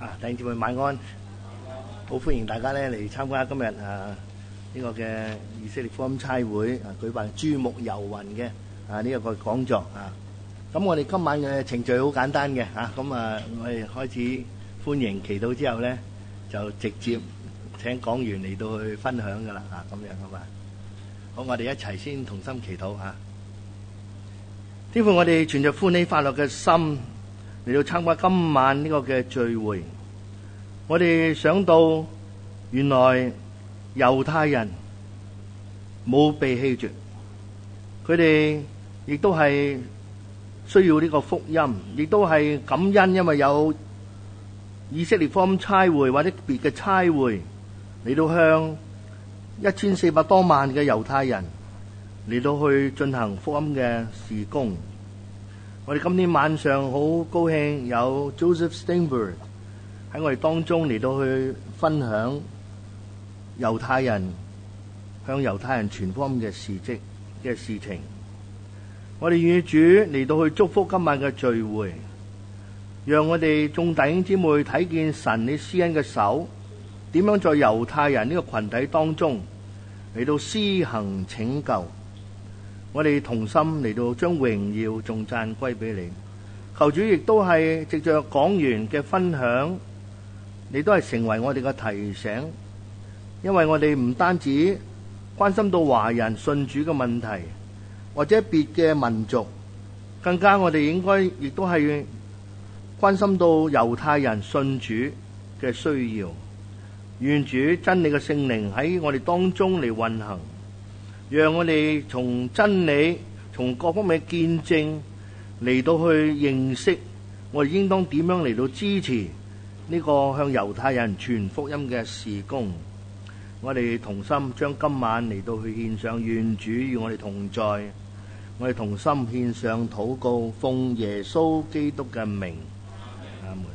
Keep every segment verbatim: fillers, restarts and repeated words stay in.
啊，弟兄姊妹晚安，好歡迎大家咧嚟參加今日啊呢個嘅以色列福音差會啊舉辦珠穆遊雲嘅啊呢一個講座啊。咁我哋今晚嘅程序好簡單嘅嚇，咁啊我哋開始歡迎祈禱之後咧，就直接請講員嚟到去分享噶啦嚇，咁樣係嘛？好，我哋一齊先同心祈禱嚇。天父，我哋存着歡喜快樂嘅心嚟到參加今晚呢個嘅聚會，我哋想到原來猶太人冇被棄絕，佢哋亦都係需要呢個福音，亦都係感恩，因為有以色列福音差會或者別嘅差會嚟到向一千四百多萬嘅猶太人嚟到去進行福音嘅事工。我哋今天晚上好高興有 Joseph Steinberg 喺我哋當中嚟到去分享猶太人向猶太人傳福音嘅事蹟嘅事情。我哋願主嚟到去祝福今晚嘅聚會，讓我哋眾弟兄姊妹睇見神你施恩嘅手點樣在猶太人呢個群體當中嚟到施行拯救。我哋同心嚟到將榮耀頌讚歸俾你，求主亦都係藉着講員嘅分享，你都係成為我哋嘅提醒，因為我哋唔單止關心到華人信主嘅問題，或者別嘅民族，更加我哋應該亦都係關心到猶太人信主嘅需要。願主真理嘅聖靈喺我哋當中嚟運行，讓我哋從真理、從各方面嘅見證嚟到去認識，我哋應當點樣嚟到支持呢個向猶太人傳福音嘅事工。我哋同心將今晚嚟到去獻上，願主與我哋同在，我哋同心獻上禱告，奉耶穌基督嘅名，阿門。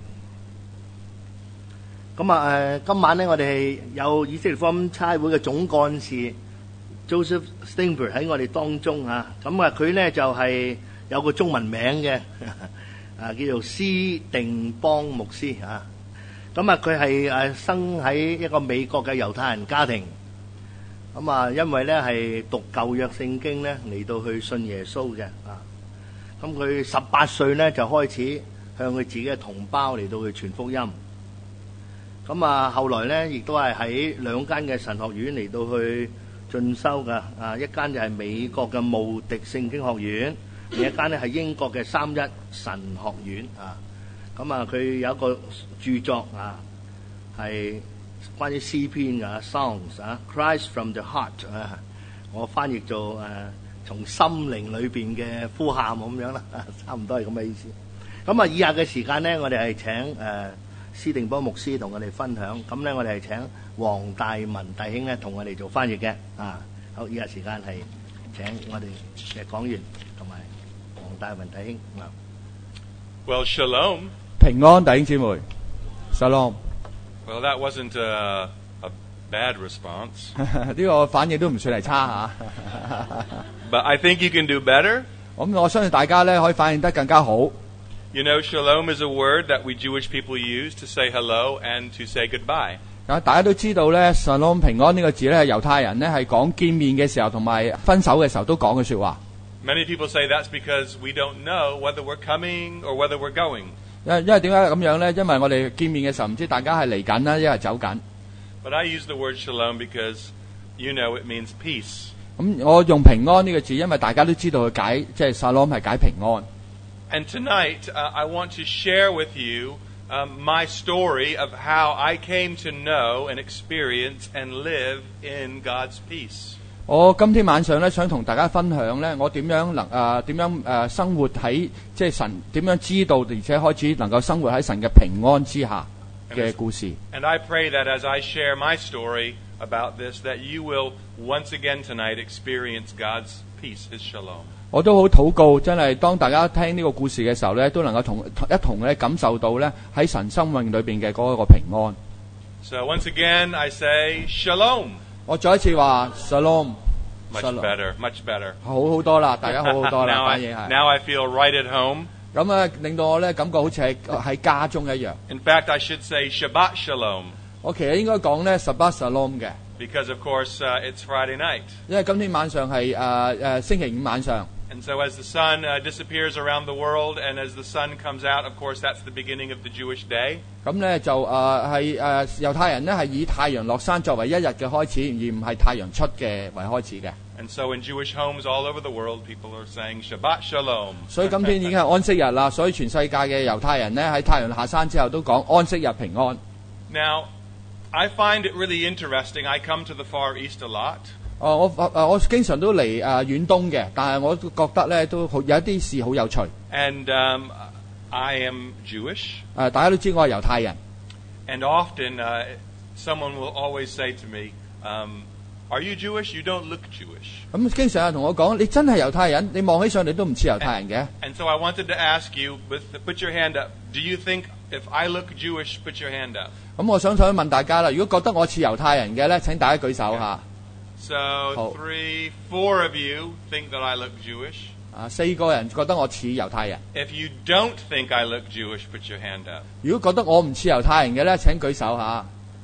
咁啊誒，今晚呢，我哋係有以色列福音差會嘅總幹事Joseph Steinberg 喺我哋當中啊，咁啊佢咧就係、是、有個中文名嘅，啊叫做施定邦牧師啊。咁啊佢係誒生喺一個美國嘅猶太人家庭，咁啊因為咧係讀舊約聖經咧嚟到去信耶穌嘅啊。咁佢十八歲咧就開始向佢自己嘅同胞嚟到去傳福音。咁啊後來咧亦都係喺兩間嘅神學院嚟到去進修噶，啊一間就係美國嘅慕迪聖經學院，另一間咧係英國嘅三一神學院啊。咁啊佢有一個著作啊，係關於詩篇嘅 songs 啊 ，Cries from the heart 啊，我翻譯做誒從心靈裏邊嘅呼喊咁樣啦，差唔多係咁嘅意思。咁啊以下嘅時間咧，我哋係請誒施定邦牧師同我哋分享，咁咧我哋係請黃大文弟兄咧同我哋做翻譯嘅啊。好，以下時間係請我哋嘅講員同埋黃大文弟兄啊。 Well, shalom. 平安弟兄姊妹 ，Shalom。 Well, that wasn't a, a bad response. 呢個反應都唔算係差嚇。 But I think you can do better. 咁我相信大家咧可以反應得更加好。 You know, shalom is a word that we Jewish people use to say hello and to say goodbye. 啊，大家都知道咧 ，Shalom 平安呢個字咧，係猶太人咧係講見面嘅時候同埋分手嘅時候都講嘅説話。 Many people say that's because we don't know whether we're coming or whether we're going. 因因為點解咁樣咧？因為我哋見面嘅時候唔知大家係嚟緊啦，一係走緊。 But I use the word shalom because you know it means peace. 咁我用平安呢個字，因為大家都知道佢解即係 Shalom 係解平安。 And tonight, uh, I want to share with you um, my story of how I came to know and experience and live in God's peace. 我今天晚上咧想同大家分享咧，我點樣能誒點樣誒生活喺即係神點樣知道，而且開始能夠生活喺神嘅平安之下嘅故事。 And I pray that as I share my story about this, that you will once again tonight experience God's peace, His shalom. 我都好禱告，真係當大家聽呢個故事嘅時候咧，都能夠同一同咧感受到咧喺神生命裏邊嘅嗰一個平安。 So once again, I say shalom. 我再一次話 Shalom。 Much better, much better. 好好多啦，大家好好多啦，反應係。 Now I feel right at home. 咁啊令到我咧感覺好似係喺家中一樣。 In fact, I should say Shabbat Shalom, 我其實應該講咧 Shabbat Shalom 嘅， because of course uh, it's Friday night. 因為今天晚上係誒誒星期五晚上。 And so as the sun uh, disappears around the world and as the sun comes out, of course that's the beginning of the Jewish day. 咁咧就誒係誒猶太人咧係以太陽落山作為一日嘅開始，而唔係太陽出嘅為開始嘅。 And so in Jewish homes all over the world, people are saying Shabbat Shalom. 所以今天已經係安息日啦，所以全世界嘅猶太人咧喺太陽下山之後都講安息日平安。 Now, I find it really interesting. I come to the Far East a lot. 哦，我誒我經常都嚟誒遠東嘅，但係我都覺得咧都好有一啲事好有趣。 And um, I am Jewish. 誒大家都知我係猶太人， And often uh, someone will always say to me, um, are you Jewish? You don't look Jewish. 咁經常有人同我講：你真係猶太人，你望起上嚟都唔似猶太人嘅。 And so I wanted to ask you, with, put your hand up. Do you think if I look Jewish, put your hand up? 咁我想想問大家啦，如果覺得我似猶太人嘅咧，請大家舉手下。 So Oh. three, four of you think that I look Jewish. 啊，四個人覺得我似猶太人。 If you don't think I look Jewish, put your hand up. 如果覺得我唔似猶太人嘅咧，請舉手下。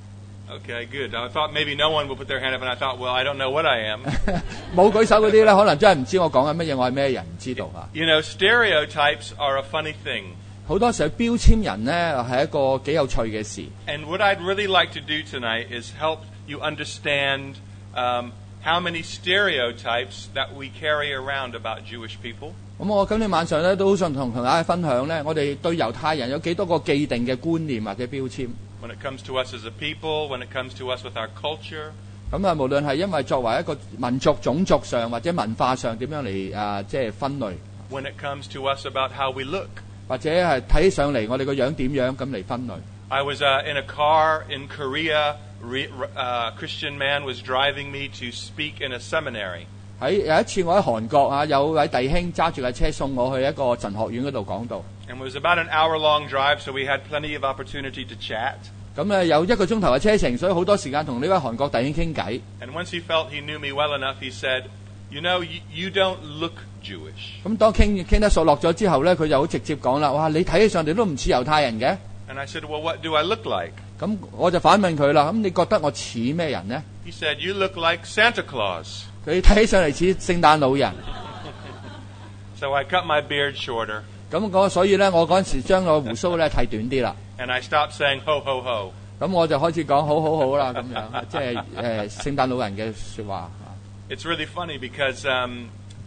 Okay, good. I thought maybe no one will put their hand up, and I thought, well, I don't know what I am. 冇舉手嗰啲咧，可能真係唔知我講緊乜嘢，我係咩人唔知道嚇。 You know, stereotypes are a funny thing. 好多時候標籤人咧係一個幾有趣嘅事。 And what I'd really like to do tonight is help you understand um, how many stereotypes that we carry around about Jewish people. 咁我今天晚上咧都好想同同大家分享咧，我哋對猶太人有幾多個既定嘅觀念或者標籤。 When it comes to us as a people, when it comes to us with our culture, 咁啊，無論係因為作為一個民族、種族上或者文化上點樣嚟啊，即係分類， when it comes to us about how we look. 或者係睇起上嚟我哋個樣點樣咁嚟分類。 I was uh, in a car in Korea. Re, uh, a Christian man was driving me to speak in a seminary. 喺有一次我喺韓國啊，有位弟兄揸住架車送我去一個神學院嗰度講道。 And it was about an hour-long drive, so we had plenty of opportunity to chat. 咁咧有一個鐘頭嘅車程，所以好多時間同呢位韓國弟兄傾偈。 And once he felt he knew me well enough, he said, you know, you, you don't look Jewish. 咁當傾傾得熟落咗之後咧，佢就好直接講啦：哇，你睇起上嚟都唔似猶太人嘅。 And I said, well, what do I look like? 咁我就反問佢啦：咁你覺得我似咩人呢？ He said, you look like Santa Claus. 佢睇起上嚟似聖誕老人。 So I cut my beard shorter, 咁我所以咧，我嗰陣時將個胡鬚咧剃短啲啦。 and I stopped saying ho, ho, ho. 咁我就開始講好好好啦，咁樣即係誒聖誕老人嘅説話。 It's really funny because um,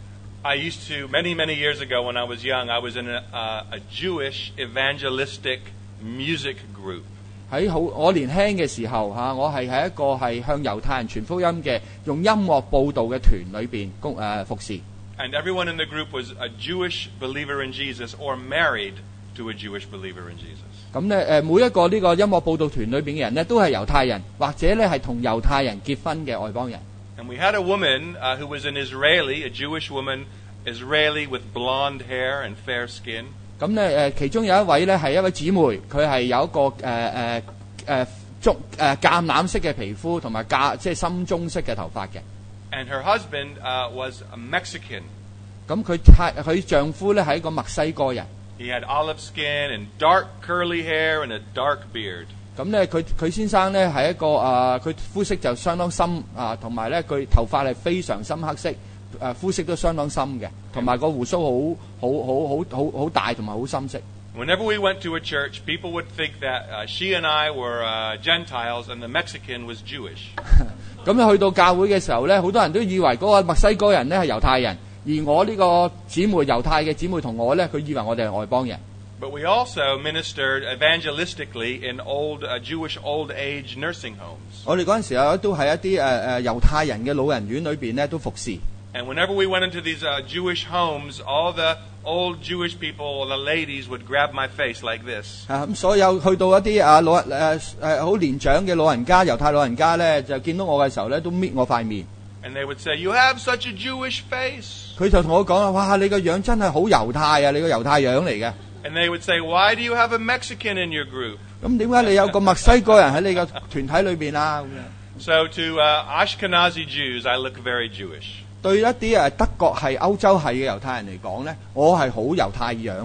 I used to, many, many years ago when I was young, I was in a, uh, a Jewish evangelistic music group. 喺好我年輕嘅時候嚇，我係喺一個係向猶太人傳福音嘅用音樂報導嘅團裏邊公誒服侍。 And everyone in the group was a Jewish believer in Jesus or married to a Jewish believer in Jesus. 咁咧誒每一個呢個音樂報導團裏邊嘅人咧，都係猶太人，或者咧係同猶太人結婚嘅外邦人。 And we had a woman uh, who was an Israeli, a Jewish woman, Israeli with blonde hair and fair skin. 咁咧誒其中有一位咧係一位姊妹，佢係有一個誒誒誒棕誒橄欖色嘅皮膚同埋橄即係深棕色嘅頭髮嘅。 And her husband uh, was a Mexican. 咁佢太佢丈夫咧係一個墨西哥人。 He had olive skin and dark curly hair and a dark beard. 咁咧佢佢先生咧係一個啊，佢、呃、膚色就相當深啊，同埋咧佢頭髮係非常深黑色，誒、呃、膚色都相當深嘅，同埋個胡鬚好好好好好好大同埋好深色。 Whenever we went to a church, people would think that uh, she and I were uh, Gentiles and the Mexican was Jewish. 咁咧去到教會嘅時候咧，好多人都以為嗰個墨西哥人咧係猶太人，而我呢個姊妹猶太嘅姊妹同我咧，佢以為我哋係外邦人。 But we also ministered evangelistically in old uh, Jewish old age nursing homes. 我哋嗰陣時候都喺一啲誒誒猶太人嘅老人院裏邊咧都服侍。 And whenever we went into these uh, Jewish homes, all the old Jewish people, the ladies, would grab my face like this. 啊咁所有去到一啲啊老誒誒好年長嘅老人家，猶太老人家咧，就見到我嘅時候咧，都搣我塊面。 And they would say, you have such a Jewish face. 佢就同我講啦：哇！你個樣真係好猶太啊！你個猶太樣嚟嘅。 And they would say, why do you have a Mexican in your group? 咁點解你有個墨西哥人喺你個團體裏邊啊？咁樣 So to uh, Ashkenazi Jews, I look very Jewish. 對一啲誒德國係歐洲係嘅猶太人嚟講咧，我係好猶太樣嘅。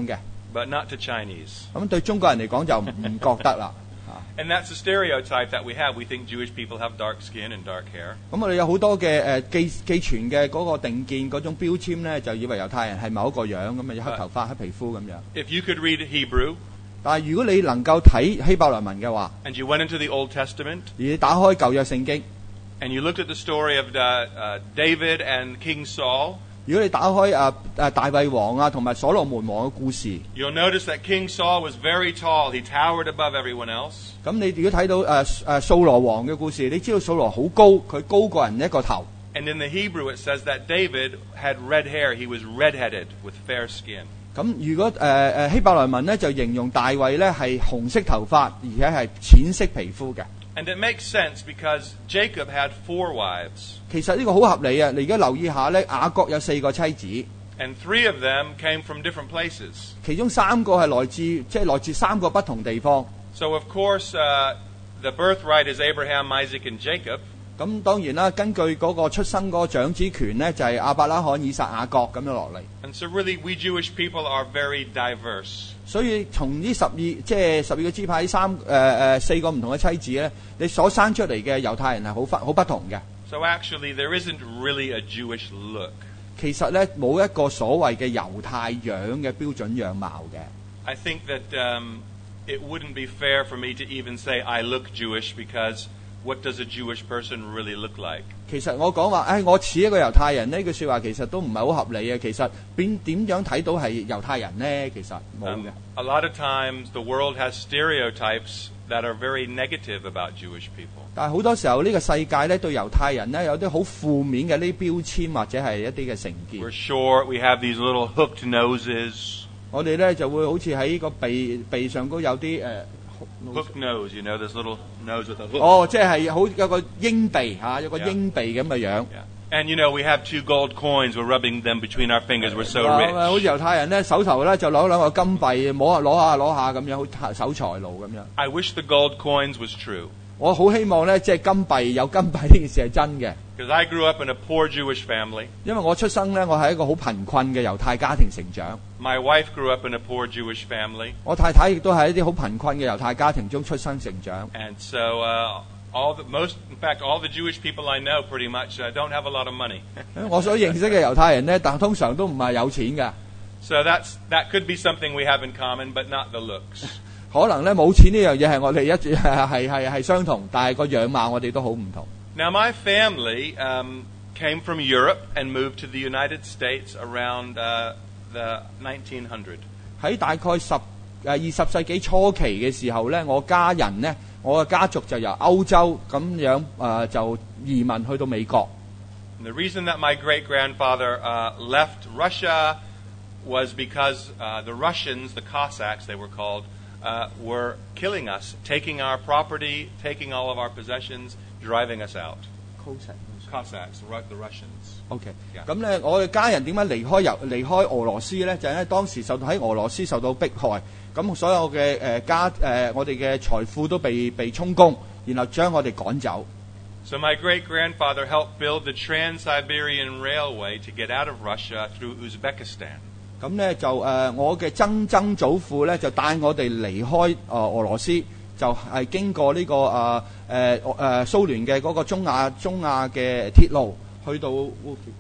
but not to Chinese. 咁對中國人嚟講就唔唔覺得啦。 And that's the stereotype that we have. We think Jewish people have dark skin and dark hair. 咁我哋有好多嘅誒寄寄傳嘅嗰個定見嗰種標籤咧，就以為猶太人係某一個樣咁啊，有黑頭髮、黑皮膚咁樣。 If you could read Hebrew 但係如果你能夠睇希伯來文嘅話， and you went into the Old Testament 而你打開舊約聖經， and you looked at the story of uh, uh, David and King Saul, 如果你打開誒誒大衛王啊同埋所羅門王嘅故事， you'll notice that King Saul was very tall. He towered above everyone else. 咁你如果睇到誒誒掃羅王嘅故事，你知道掃羅好高，佢高過人一個頭。 And in the Hebrew it says that David had red hair. He was red-headed with fair skin. 咁如果誒誒、呃、希伯來文咧就形容大衛咧係紅色頭髮，而且係淺色皮膚嘅。 And it makes sense because Jacob had four wives. 其實呢個好合理啊！你而家留意下咧，雅各有四個妻子， And three of them came from different places. 其中三個係來自即係來自三個不同地方。 So of course, uh, the birthright is Abraham, Isaac, and Jacob. 咁當然啦，根據嗰個出生嗰個長子權咧，就係、是、亞伯拉罕、以撒、雅各咁樣落嚟。 And so really, we Jewish people are very diverse. 所以從呢十二即係十二個支派三誒誒、呃、四個唔同嘅妻子咧，你所生出嚟嘅猶太人係好不好不同嘅。 So actually, there isn't really a Jewish look. 其實咧冇一個所謂嘅猶太樣嘅標準樣貌嘅。 I think that um, it wouldn't be fair for me to even say I look Jewish because what does a Jewish person really look like? 其實我講話，誒我似一個猶太人呢句説話其實都唔係好合理嘅。其實點點樣睇到係猶太人呢？其實冇嘅。 Um, a lot of times, the world has stereotypes that are very negative about Jewish people. 但係好多時候呢個世界咧對猶太人咧有啲好負面嘅呢標籤或者係一啲嘅成見。 We're short. We have these little hooked noses. 我哋咧就會好似喺個鼻鼻上高有啲誒。呃 Hooked nose, you know, this little nose with a hook. 哦，即係好有個鷹鼻嚇、啊，有個 Yeah. 鷹鼻咁嘅樣。 Yeah. And you know, we have two gold coins. We're rubbing them between our fingers. We're so 啊 rich. 好似猶太人咧手頭咧就攞兩個金幣摸下攞下攞下咁樣，好守財奴咁樣。 I wish the gold coins was true. 我好希望咧，即係金幣有金幣呢件事係真嘅， Because I grew up in a poor Jewish family. 因為我出生咧，我係一個好貧困嘅猶太家庭成長。 My wife grew up in a poor Jewish family. 我太太亦都喺一啲好貧困嘅猶太家庭中出生成長。 And so, uh, all the most, in fact, all the Jewish people I know pretty much uh, don't have a lot of money. 我所認識嘅猶太人咧，但通常都唔係有錢嘅， So that's that could be something we have in common, but not the looks. 可能咧冇錢呢樣嘢係我哋一係係係係相同，但係個樣貌我哋都好唔同。 Now, my family um, came from Europe and moved to the United States around uh, the nineteen hundred. 喺大概十誒二十世紀初期嘅時候咧，我家人咧，我嘅家族就由歐洲咁樣誒、呃、就移民去到美國。 And the reason that my great grandfather uh, left Russia was because uh, the Russians, the Cossacks, they were called, uh, were killing us, taking our property, taking all of our possessions, driving us out. Cossacks, the Ru- the Russians. OK， Yeah. 咁咧，我嘅家人點解離開由離開俄羅斯咧？就係因為當時受到喺俄羅斯受到迫害，咁所有嘅誒、呃、家誒、呃、我哋嘅財富都被被充公，然後將我哋趕走。 So my great grandfather helped build the Trans-Siberian Railway to get out of Russia through Uzbekistan. 咁咧就誒、呃、我嘅曾曾祖父咧就帶我哋離開誒、呃、俄羅斯，就係、是、經過呢、這個誒誒誒蘇聯嘅嗰個中亞中亞嘅鐵路，去到烏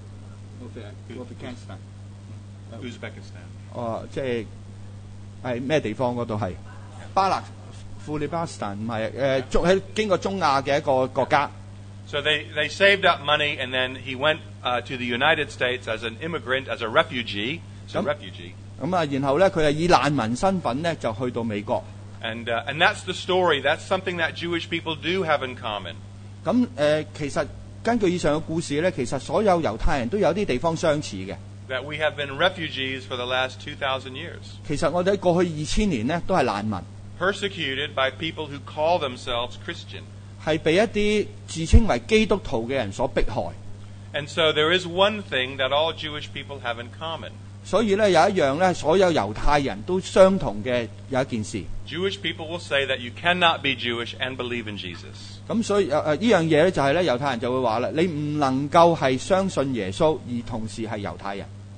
茲 Uzbekistan. 哦，即係係咩地方嗰度係巴勒庫里巴斯坦唔係誒中喺經過中亞嘅一個國家。 So they, they saved up money, and then he went uh, to the United States as an immigrant, as a refugee. So Yep. refugee. 咁啊，然後咧佢係以難民身份咧就去到美國。 And, uh, and that's the story. That's something that Jewish people do have in common. 咁誒、呃，其實根據以上嘅故事咧，其實所有猶太人都有啲地方相似嘅。 That we have b稱 been refugees for the last two thousand years. 其實我哋喺過去二千年咧都係難民， Persecuted by people who call themselves Christian. 係被一啲自稱為基督徒嘅人所迫害。 And so there is one thing that all Jewish people have in common. 所以咧有一樣咧，所有猶太人都相同嘅有一件事。 Jewish people will say that you cannot be Jewish and believe in Jesus. 咁所以誒誒呢樣嘢咧就係咧猶太人就會話啦，你唔能夠係相信耶穌而同時係猶太人。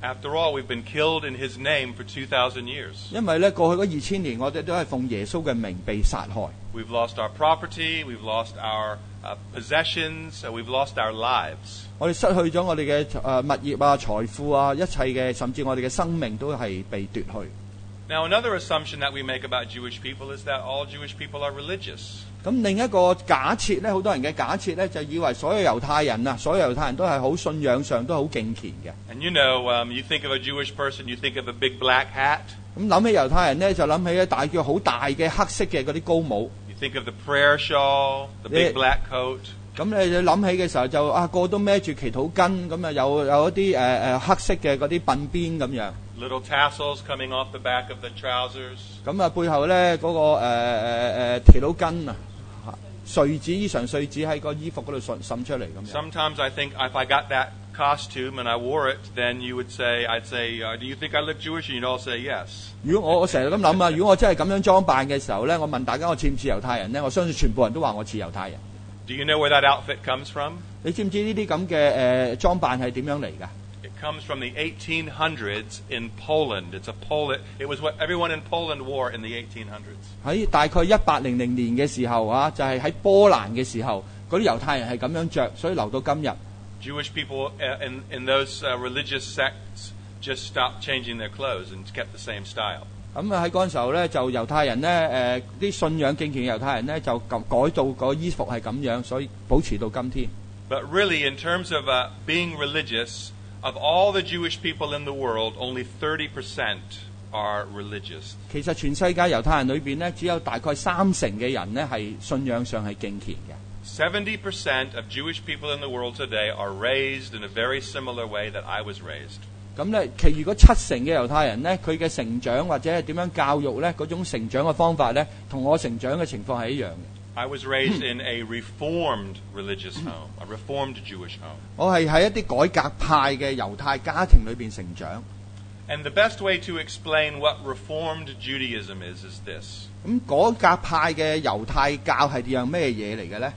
After all, we've been killed in his name for two thousand years. 因為咧過去嗰二千年，我哋都係奉耶穌嘅名被殺害。 We've lost our property, we've lost our uh, possessions, uh, we've lost our lives. 我哋失去咗我哋嘅誒物業啊、財富啊，一切嘅，甚至我哋嘅生命都係被奪去。 Now, another assumption that we make about Jewish people is that all Jewish people are religious. 咁另一個假設咧，好多人嘅假設咧，就以為所有猶太人啊，所有猶太人都係好信仰上都好敬虔嘅。 And you know, um, you think of a Jewish person, you think of a big black hat. 咁諗起猶太人咧，就諗起咧大腳好大嘅黑色嘅嗰啲高帽。 You think of the prayer shawl, the big black coat. 咁你你諗起嘅時候就啊個都孭住祈禱巾，咁啊有有一啲誒誒黑色嘅嗰啲鬢邊咁樣。 Little tassels coming off the back of the trousers. 咁啊背後咧嗰、那個誒誒誒祈禱巾啊，穗子衣裳穗子喺個衣服嗰度滲滲出嚟咁樣。 Sometimes I think if I got that costume and I wore it, then you would say, I'd say, uh, do you think I look Jewish? And you'd all say yes. 如果我我成日咁諗啊，如果我真係咁樣裝扮嘅時候咧，我問大家我似唔似猶太人咧？我相信全部人都話我似猶太人。 Do you know where that outfit comes from? 你知唔知呢啲咁嘅誒裝扮係點樣嚟㗎？ It comes from the eighteen hundreds in Poland. It's a Pol- It was what everyone in Poland wore in the eighteen hundreds. 喺大概一八零零年嘅時候啊，就係、是、喺波蘭嘅時候，嗰啲猶太人係咁樣着，所以留到今日。 Jewish people uh, in, in those uh, religious sects just stopped changing their clothes and kept the same style. 咁啊喺嗰陣時候咧，就猶太人咧誒啲信仰敬虔嘅猶太人咧，就改到個衣服係咁樣，所以保持到今天。 But really, in terms of uh, being religious, of all the Jewish people in the world, only thirty percent are religious. 其實全世界猶太人裏邊咧，只有大概三成嘅人咧係信仰上係敬虔嘅。 seventy percent of Jewish people in the world today are raised in a very similar way that I was raised. 咁咧，其餘嗰七成嘅猶太人咧，佢嘅成長或者係點樣教育咧，嗰種成長嘅方法咧，同我成長嘅情況係一樣嘅。 I was raised in a reformed religious home, a reformed Jewish home. 我係喺一啲改革派嘅猶太家庭裏邊成長。 And the best way to explain what reformed Judaism is is this. 咁改革派嘅猶太教係樣咩嘢嚟嘅咧？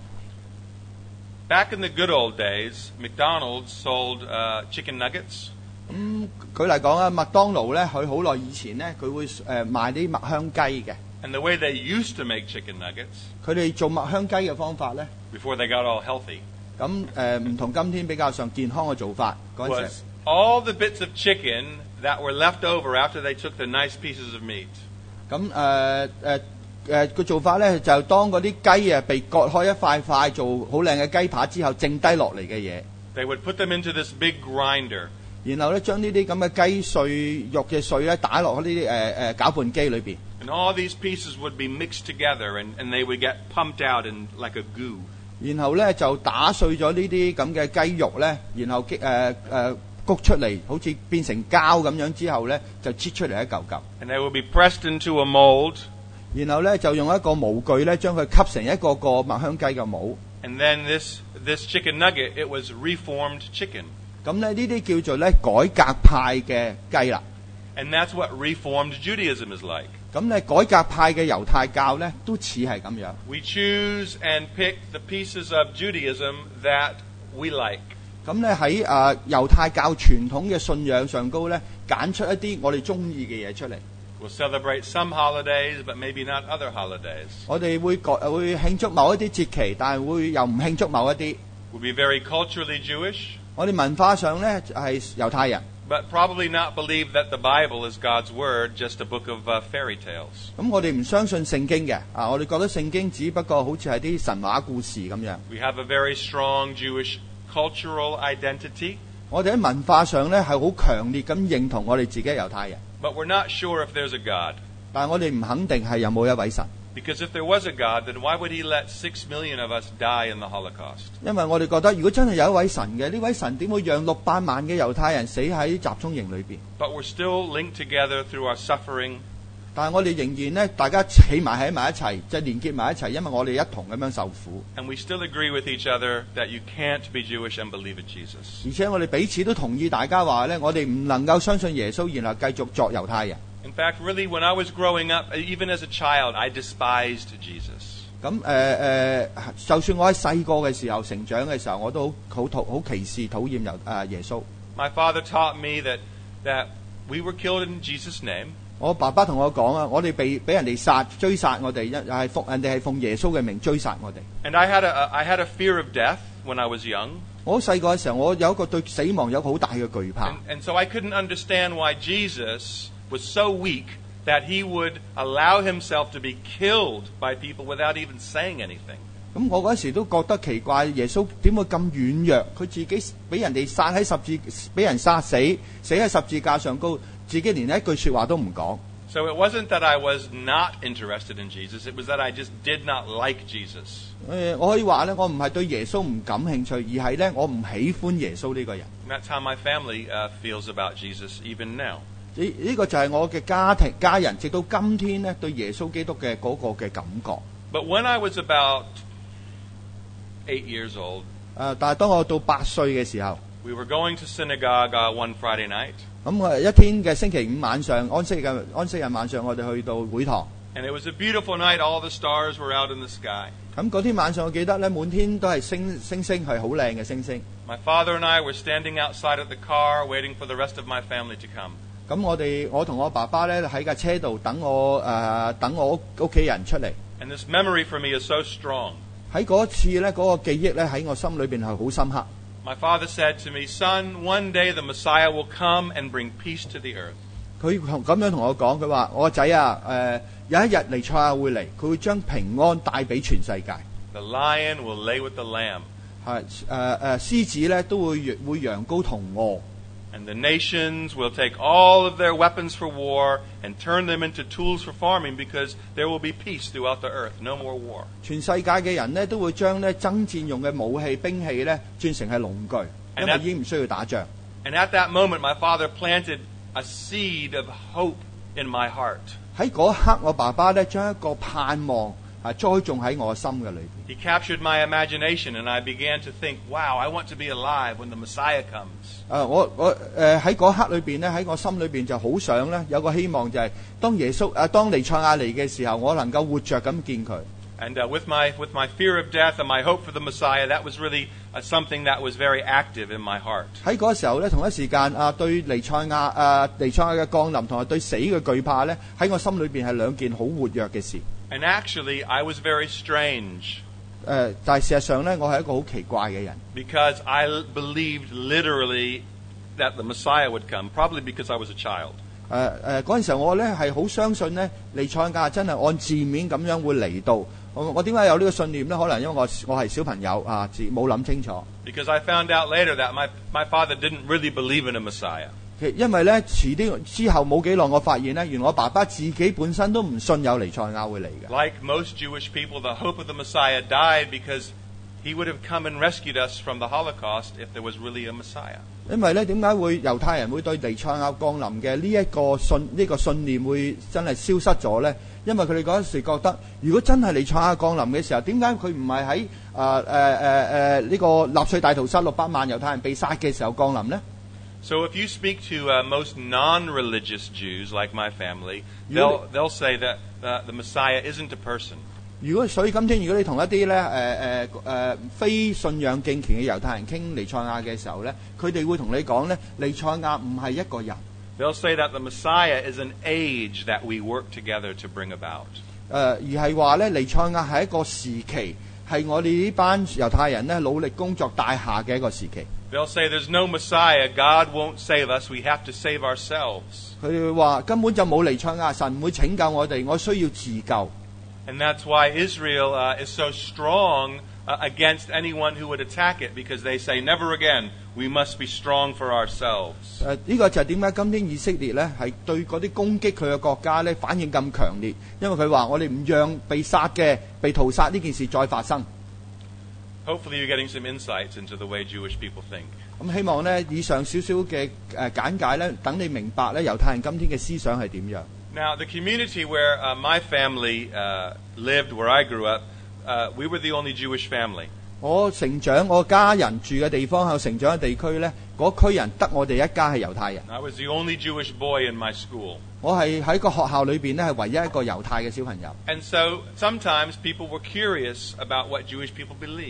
Back in the good old days, McDonald's sold uh, chicken nuggets. 咁、嗯、舉例講啊，麥當勞咧，佢好耐以前咧，佢會誒、呃、賣啲麥香雞嘅。 And the way they used to make chicken nuggets, 佢哋做麥香雞嘅方法咧， before they got all healthy, 咁誒唔同今天比較上健康嘅做法嗰陣 was 時。 all the bits of chicken that were left over after they took the nice pieces of meat. 咁誒誒誒個做法咧，就當嗰啲雞啊被割開一塊塊做好靚嘅雞扒之後，剩低落嚟嘅嘢， They would put them into this big grinder. 然後咧將呢啲咁嘅雞碎肉嘅碎咧打落呢啲誒誒攪拌機裏邊。 And all these pieces would be mixed together and, and they would get pumped out in like a goo. 然後咧就打碎咗呢啲咁嘅雞肉咧，然後激誒誒谷出嚟，好似變成膠咁樣之後咧，就切出嚟一嚿嚿。 And they would be pressed into a mold. 然後咧就用一個模具咧將佢吸成一個個麥香雞嘅模。 And then this, this chicken nugget, it was reformed chicken. 咁咧呢啲叫做咧改革派嘅雞啦。 And that's what reformed Judaism is like. 咁咧改革派嘅猶太教咧都似係咁樣。 We choose and pick the pieces of Judaism that we like. 咁咧喺誒猶太教傳統嘅信仰上高咧，揀出一啲我哋中意嘅嘢出嚟。 We'll celebrate some holidays, but maybe not other holidays. 我哋會改會慶祝某一啲節期，但係會又唔慶祝某一啲。 We'll be very culturally Jewish, 我哋文化上咧係猶太人， but probably not believe that the Bible is God's Word, just a book of uh, fairy tales. 咁我哋唔相信聖經嘅，啊，我哋覺得聖經只不過好似係啲神話故事咁樣。 We have a very strong Jewish cultural identity, 我哋喺文化上咧係好強烈咁認同我哋自己係猶太人， but we're not sure if there's a God. 但係我哋唔肯定係有冇一位神， Because if there was a God, then why would He let six million of us die in the Holocaust? 因為我哋覺得如果真係有一位神嘅，呢位神點會讓六百萬嘅猶太人死喺集中營裏邊？ But we're still linked together through our suffering. 但係我哋仍然咧，大家企埋喺埋一齊，就連結埋一齊，因為我哋一同咁樣受苦。 And we still agree with each other that you can't be Jewish and believe in Jesus. 而且我哋彼此都同意大家話咧，我哋唔能夠相信耶穌，然後繼續作猶太人。 In fact, really, when I was growing up, even as a child, I despised Jesus. 咁誒誒，就算我喺細個嘅時候成長嘅時候，我都好好討好歧視討厭猶誒耶穌。 My father taught me that that we were killed in Jesus' name. 我爸爸同我講啊，我哋被俾人哋殺追殺我哋，一係奉人哋係奉耶穌嘅名追殺我哋。 And I had a I had a fear of death when I was young. 我細個嘅時候，我有一個對死亡有一個好大嘅懼怕。 And, and so I couldn't understand why Jesus was so weak that he would allow himself to be killed by people without even saying anything. 咁我嗰時都覺得奇怪，耶穌點會咁軟弱？佢自己俾人哋殺喺十字，俾人殺死，死喺十字架上高，自己連一句説話都唔講。 So it wasn't that I was not interested in Jesus, it was that I just did not like Jesus. 誒，我可以話咧，我唔係對耶穌唔感興趣，而係咧我唔喜歡耶穌呢個人。 And that's how my family uh, feels about Jesus even now. 呢呢個就係我嘅家庭家人，直到今天咧對耶穌基督嘅嗰個嘅感覺。 But when I was about eight years old, 誒，但係當我到八歲嘅時候， we were going to synagogue uh, one Friday night. 咁我一天嘅星期五晚上，安息嘅安息日晚上，我哋去到會堂。 And it was a beautiful night. All the stars were out in the sky. 咁嗰天晚上，我記得咧，滿天都係星星星，係好靚嘅星星。 My father and I were standing outside of the car waiting for the rest of my family to come. 咁我哋我同我爸爸咧喺架車度等我誒、呃、等我屋屋企人出嚟。 And this memory for me is so strong. 喺嗰次咧，嗰、那個記憶咧喺我心裏邊係好深刻。 My father said to me, "Son, one day the Messiah will come and bring peace to the earth." 佢咁樣同我講，佢話：我個仔啊，誒、呃、有一日彌賽亞會嚟，佢會將平安帶俾全世界。 The lion will lay with the lamb. 係誒誒，獅子咧都會會羊羔同餓。 And the nations will take all of their weapons for war and turn them into tools for farming because there will be peace throughout the earth, no more war. 全世界嘅人呢都會將咧爭戰用嘅武器兵器咧轉成係農具，因為已經唔需要打仗。 And at that moment, my father planted a seed of hope in my heart. 喺嗰一刻，我爸爸咧將一個盼望啊栽種喺我心嘅裏邊。 He captured my imagination, and I began to think, wow, I want to be alive when the Messiah comes. 誒、呃、我我誒喺嗰刻裏邊咧，喺我心裏邊就好想咧有個希望，就係當耶穌誒、呃、當彌賽亞嚟嘅時候，我能夠活着咁見佢。 And uh, with my with my fear of death and my hope for the Messiah, that was really uh, something that was very active in my heart. 喺嗰個時候咧，同一時間啊，對彌賽亞誒彌賽亞嘅降臨同埋對死嘅懼怕咧，喺我心裏邊係兩件好活躍嘅事。 And actually, I was very strange. 誒、呃，但係事實上咧，我係一個好奇怪嘅人。 Because I l- believed literally that the Messiah would come, probably because I was a child. 誒誒嗰陣時候，我咧係好相信咧，彌賽亞真係按字面咁樣會嚟到。我我點解有呢個信念咧？可能因為我我係小朋友啊，自冇諗清楚。 Because I found out later that my, my father didn't really believe in a Messiah. 其因為咧遲啲之後冇幾耐，我發現咧，原來我爸爸自己本身都唔信有彌賽亞會嚟嘅。 Like most Jewish people, the hope of the Messiah died because he would have come and rescued us from the Holocaust if there was really a Messiah. 因為咧點解會猶太人會對彌賽亞降臨嘅呢一個信呢、呢個信念會真係消失咗咧？因為佢哋嗰陣時覺得，如果真係彌賽亞降臨嘅時候，點解佢唔係喺誒誒誒誒呢個納粹大屠殺六百萬猶太人被殺嘅時候降臨呢？ So if you speak to uh, most non-religious Jews like my family, they'll, they'll say that uh, the Messiah isn't a person. 如果所以今天如果你同一啲咧誒誒誒非信仰敬虔嘅猶太人傾彌賽亞嘅時候咧，佢哋會同你講咧，彌賽亞唔係一個人。 They'll say that the Messiah is an age that we work together to bring about. 誒、呃、而係話咧，彌賽亞係一個時期，係我哋呢班猶太人咧努力工作帶下嘅一個時期。 They'll say there's no Messiah, God won't save us, we have to save ourselves. 佢哋話根本就冇彌賽亞，神唔會拯救我哋，我需要自救。 And that's why Israel uh, is so strong uh, against anyone who would attack it, because they say, never again, we must be strong for ourselves. 誒、呢個就係點解今天以色列咧係對嗰啲攻擊佢嘅國家咧反應咁強烈，因為佢話我哋唔讓被殺嘅被屠殺呢件事再發生。 Hopefully you're getting some insights into the way Jewish people think. 咁希望咧以上少少嘅誒簡介咧，等你明白咧猶太人今天嘅思想係點樣。 Now, the community where uh, my family uh, lived, where I grew up, uh, we were the only Jewish family. 我成長，我家人住嘅地方，有成長嘅地區咧，嗰區人得我哋一家係猶太人。 I was the only Jewish boy in my school. 我係喺個學校裏邊咧係唯一一個猶太嘅小朋友。 And so sometimes people were curious about what Jewish people believed.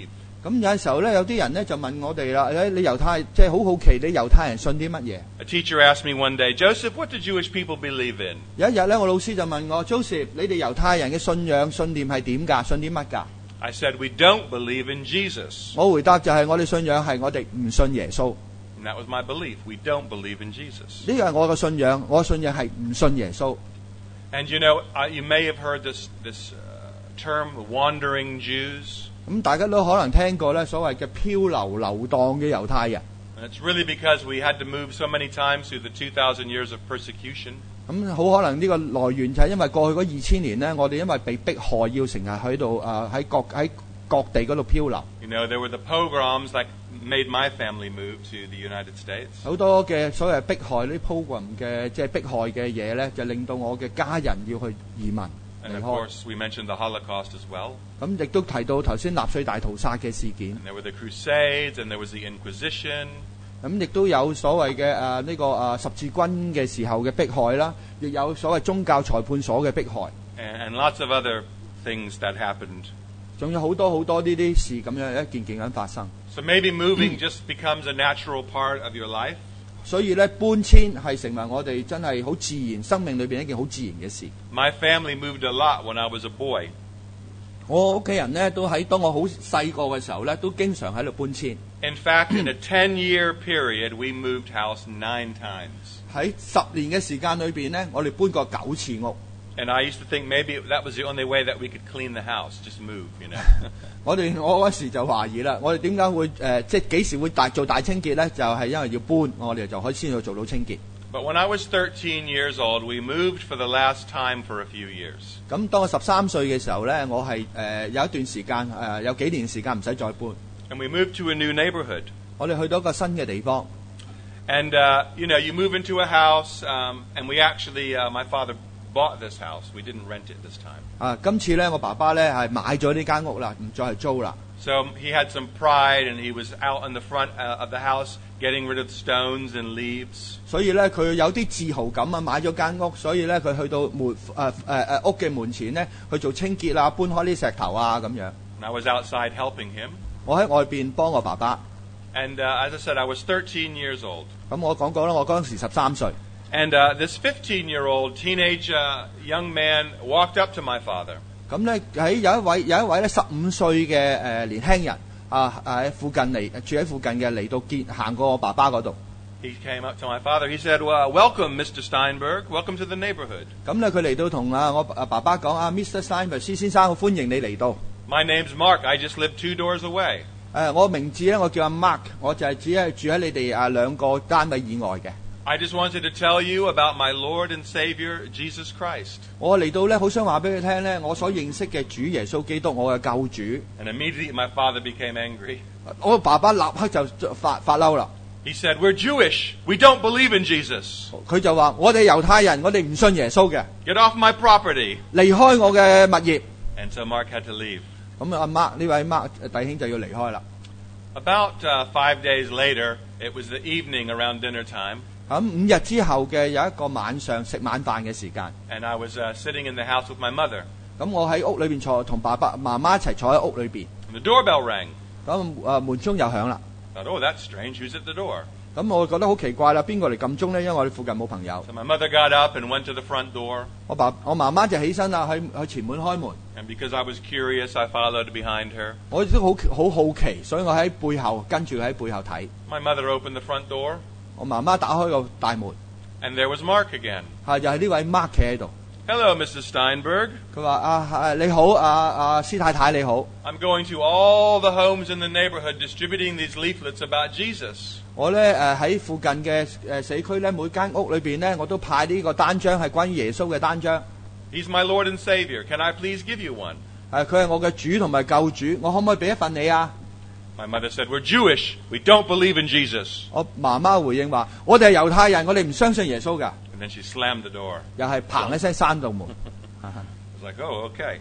咁有陣時候咧，有啲人咧就問我哋啦，誒你猶太即係好好奇，你猶太人信啲乜嘢？ A teacher asked me one day, Joseph, what do Jewish people believe in? 有一日咧，我老師就問我 Joseph， 你哋猶太人嘅信仰信念係點㗎？信啲乜㗎？ I said, we don't believe in Jesus. 我回答就係我哋信仰係我哋唔信耶穌。 And that was my belief. We don't believe in Jesus. 呢個係我嘅信仰，我嘅信仰係唔信耶穌。 And you know, uh, you may have heard this, this uh, term, wandering Jews. 咁大家都可能聽過咧所謂嘅漂流流蕩嘅猶太人。 And it's really because we had to move so many times through the two thousand years of persecution. 咁好可能呢個來源就係因為過去嗰二千年呢，我哋因為被迫害要成日喺度誒喺各喺各地嗰度漂流。 You know, there were the pogroms that made my family move to the United States. 好多嘅所謂迫害呢 program 嘅即係迫害嘅嘢咧，就令到我嘅家人要去移民 And 離 of 開。 course, we mentioned the Holocaust as well. 咁亦都提到頭先納粹大屠殺嘅事件。 And there were the Crusades, and there was the Inquisition. 咁亦都有所謂嘅誒呢個誒十字軍嘅時候嘅迫害啦，亦有所謂宗教裁判所嘅迫害， And, and lots of other things that happened. 仲有好多好多呢啲事咁樣一件件咁發生。 So maybe moving just becomes a natural part of your life. 所以咧搬遷係成為我哋真係好自然生命裏邊一件好自然嘅事。 My family moved a lot when I was a boy. 我屋企人咧都喺當我好細個嘅時候咧，都經常喺度搬遷。 In fact, in a ten-year period, we moved house nine times. 喺十年嘅時間裏邊咧，我哋搬過九次屋。 And I used to think maybe that was the only way that we could clean the house, just move, you know. 我哋我嗰時就懷疑啦，我哋點解會誒、呃、即係幾時會大做大清潔咧？就係、是、因為要搬，我哋就可以先去做到清潔。 But when I was thirteen years old, we moved for the last time for a few years. 咁當我十三歲嘅時候咧，我係誒、呃、有一段時間誒、呃、有幾年時間唔使再搬。 And we moved to a new neighborhood. 我哋去到一個新嘅地方。 And, uh, you know, you move into a house, um, and we actually, uh, my father bought this house. We didn't rent it this time. 啊，今次咧我爸爸咧係買咗呢間屋啦，唔再係租啦。 So he had some pride, and he was out in the front uh, of the house getting rid of stones and leaves. 所以咧佢有啲自豪感啊，買咗間屋，所以咧佢去到門誒誒誒屋嘅門前咧去做清潔啊，搬開啲石頭啊咁樣。 And I was outside helping him. 我喺外邊幫我爸爸。 And uh, as I said, I was thirteen years old. 咁我講過啦，我嗰陣時十三歲。 And uh, this fifteen-year-old teenage uh, young man walked up to my father. 咁咧喺有一位有一位咧十五歲嘅誒年輕人啊喺附近嚟住喺附近嘅嚟到見行過我爸爸嗰度。 He came up to my father. He said, well, welcome, Mister Steinberg. Welcome to the neighborhood. 咁咧佢嚟到同啊我啊爸爸講啊 ，Mister Steinberg 施先生，好歡迎你嚟到。 My name's Mark. I just live two doors away. 誒、我名字咧我叫阿 Mark， 我就係只係住喺你哋啊兩個單位以外嘅。 I just wanted to tell you about my Lord and Savior, Jesus Christ. 我嚟到咧好想話俾佢聽咧，我所認識嘅主耶穌基督，我嘅救主。 And immediately my father became angry. 我爸爸立刻就發發嬲啦。 He said, we're Jewish. We don't believe in Jesus. 佢就話：我哋猶太人，我哋唔信耶穌嘅， Get off my property. 離開我嘅物業。 And so Mark had to leave. 咁阿 Mark 呢位 Mark 弟兄就要離開啦。 About uh, five days later, it was the evening around dinner time. 咁五日之後嘅有一個晚上食晚飯嘅時間， And I was uh, sitting in the house with my mother. 咁我喺屋裏邊坐，同爸爸媽媽一齊坐喺屋裏邊。 And the doorbell rang. 咁誒門鐘又響啦。 I thought, oh, that's strange. Who's at the door? 咁我覺得好奇怪啦，邊個嚟撳鐘咧？因為我哋附近冇朋友。 So my mother got up and went to the front door. 我爸我媽媽就起身啦，去去前門開門。 And because I was curious, I followed behind her. 我亦都好好好奇，所以我喺背後跟住喺背後睇。 My mother opened the front door, 我媽媽打開個大門， and there was Mark again. 係就係呢位 Mark 企喺度。 Hello, Missus Steinberg. 佢話：啊啊你好，啊啊施太太你好。 I'm going to all the homes in the neighborhood distributing these leaflets about Jesus. 我咧誒喺附近嘅誒社區咧，每間屋裏邊咧，我都派呢個單張係關於耶穌嘅單張。 He's my Lord and Savior. Can I please give you one? 誒佢係我嘅主同埋救主，我可唔可以俾一份你啊？ My mother said, we're Jewish. We don't believe in Jesus. 我媽媽回應話：我哋係猶太人，我哋唔相信耶穌㗎。 And then she slammed the door. 又係砰一聲閂到門。 I was like, oh, okay.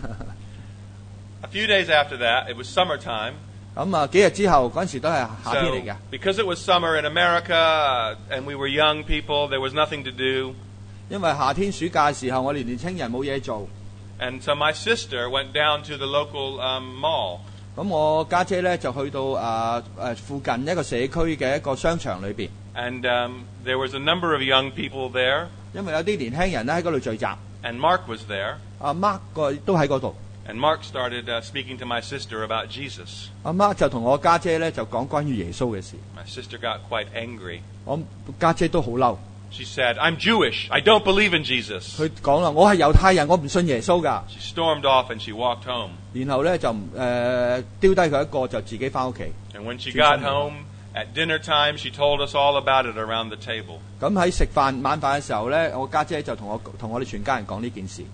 A few days after that, it was summertime. 咁啊幾日之後嗰陣時都係夏天 So, 嚟嘅。 because it was summer in America uh, and we were young people, there was nothing to do. 因為夏天暑假嘅時候，我哋年青人冇嘢做。 And so my sister went down to the local um, mall. 咁我家姐咧就去到啊誒附近一個社區嘅一個商場裏邊， And um, there was a number of young people there, 因為有啲年輕人咧喺嗰度聚集， and Mark was there. 阿 Mark 個都喺嗰度， And Mark started uh, speaking to my sister about Jesus. 阿 Mark 就同我家姐咧就講關於耶穌嘅事， My sister got quite angry. 我家姐都好嬲， She said, I'm Jewish. I don't believe in Jesus. 佢講啦，我係猶太人，我唔信耶穌㗎， She stormed off and she walked home. 然後咧就誒、呃、丟低佢一個就自己翻屋企。 And when she got home at dinner time, she told us all about it around the table. 咁喺食飯晚飯嘅時候咧，我家姐就同我同我哋全家人講呢件事。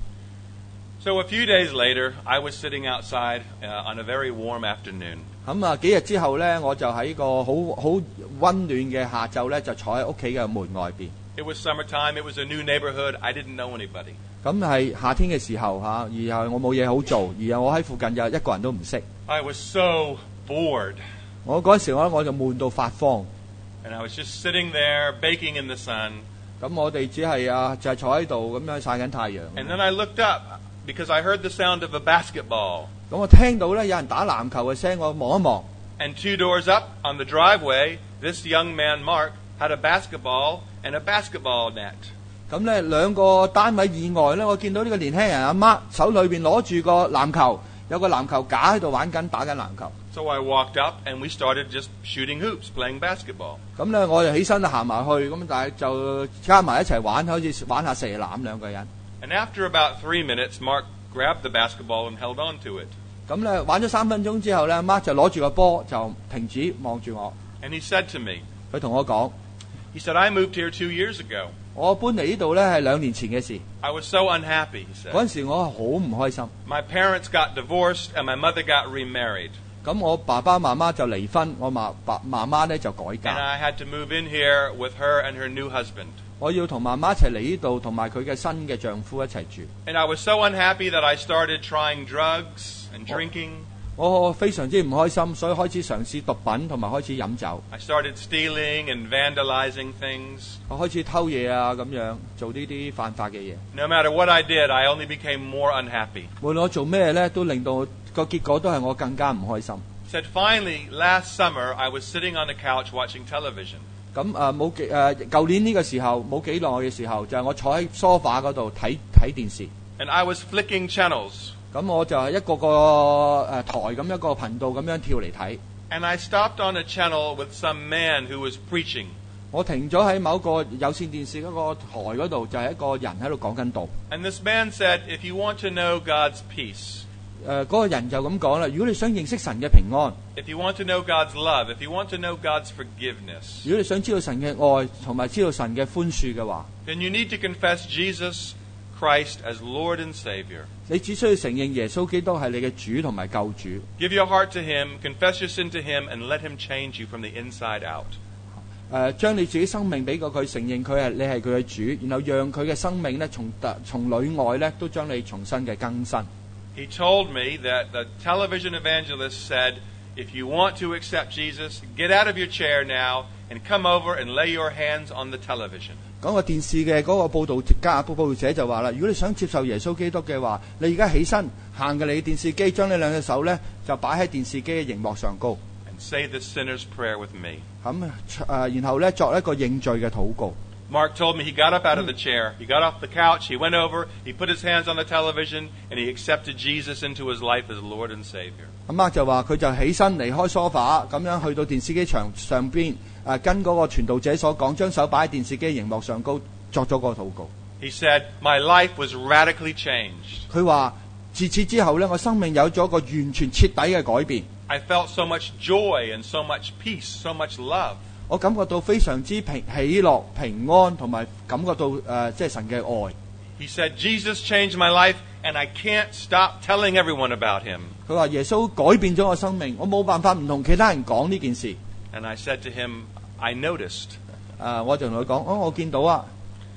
So a few days later, I was sitting outside uh, on a very warm afternoon. 咁啊幾日之後咧，我就喺個好好温暖嘅下晝咧，就坐喺屋企嘅門外邊。 It was summertime. It was a new neighborhood. I didn't know anybody. 咁係夏天嘅時候嚇，而係我冇嘢好做，而係我喺附近有一個人都唔識。 I was so bored. 我嗰陣時我我就悶到發慌。 And I was just sitting there baking in the sun. 咁我哋只係啊就係坐喺度咁樣曬緊太陽。 And then I looked up because I heard the sound of a basketball. 咁我聽到咧有人打籃球嘅聲，我望一望。 And two doors up on the driveway, this young man, Mark, had a basketball and a basketball net. 咁咧兩個單位以外咧，我見到呢個年輕人阿媽手裏邊攞住個籃球，有個籃球架喺度玩緊打緊籃球。 So I walked up and we started just shooting hoops, playing basketball. 咁咧我就起身行埋去，咁但係就加埋一齊玩，好似玩下射籃兩個人。 And after about three minutes, Mark grabbed the basketball and held on to it. 咁咧玩咗三分鐘之後咧，媽就攞住個波就停止望住我。 And he said to me, 佢同我講： he said, I moved here two years ago. 我搬嚟呢度咧係兩年前嘅事。 I was so unhappy, he 嗰 said. 陣時我好唔開心。 My parents got divorced and my mother got remarried. 咁我爸爸媽媽就離婚，我媽爸媽媽咧就改 And 嫁。 I had to move in here with her and her new husband. 我要同媽媽一齊嚟呢度，同埋佢嘅新嘅丈夫一齊住。 And I was so unhappy that I started trying drugs and drinking. 我非常之唔開心，所以開始嘗試毒品同埋開始飲酒。 I started stealing and vandalizing things. 我開始偷嘢啊，咁樣做呢啲犯法嘅嘢。 No matter what I did, I only became more unhappy. 無論我做咩咧，都令到個結果都係我更加唔開心。 He said, finally, last summer, I was sitting on the couch watching television. 咁誒冇幾誒，舊年呢個時候冇幾耐嘅時候，就係、我坐喺 sofa 嗰度睇睇電視。 And I was flicking channels. 咁我就係一個個誒、呃、台咁一個頻道咁樣跳嚟睇。 And I stopped on a channel with some man who was preaching. 我停咗喺某個有線電視嗰個台嗰度，就係、一個人喺度講緊道。 And this man said, if you want to know God's peace, 誒、呃、嗰、個人就咁講啦，如果你想認識神嘅平安， if you want to know God's love, if you want to know God's forgiveness, 如果你想知道神嘅愛同埋知道神嘅寬恕嘅話， then you need to confess Jesus Christ as Lord and Savior. 你只需要承認耶穌基督係你嘅主同埋救主。 Give your heart to Him, confess your sin to Him, and let Him change you from the inside out. 誒、呃、將你自己生命俾過佢，承認佢係你係佢嘅主，然後讓佢嘅生命咧從從裏外咧都將你重新嘅更新。 He told me that the television evangelist said, if you want to accept Jesus, get out of your chair now and come over and lay your hands on the television. 講個電視嘅嗰個報導家報導者就話啦，如果你想接受耶穌基督嘅話，你而家起身行嘅你電視機，將你兩隻手咧就擺喺電視機嘅熒幕上高， And say the sinner's prayer with me. 咁誒、呃、然後咧作一個認罪嘅禱告。 Mark told me he got up out of the chair. He got off the couch. He went over. He put his hands on the television, and he accepted Jesus into his life as Lord and Savior. 咁 Mark 就話佢就起身離開 sofa， 咁樣去到電視機場上邊，誒、呃、跟嗰個傳道者所講，將手擺喺電視機熒幕上高，作咗個禱告。 He said, my life was radically changed. 佢話自此之後咧，我生命有咗個完全徹底嘅改變。 I felt so much joy and so much peace, so much love. 我感覺到非常之平喜樂、平安，同埋感覺到誒、呃、即係神嘅愛。 He said, Jesus changed my life, and I can't stop telling everyone about him. 佢話耶穌改變咗我生命，我冇辦法唔同其他人講呢件事。 And I said to him, I noticed. 誒、呃，我就同佢講：哦，我見到啊。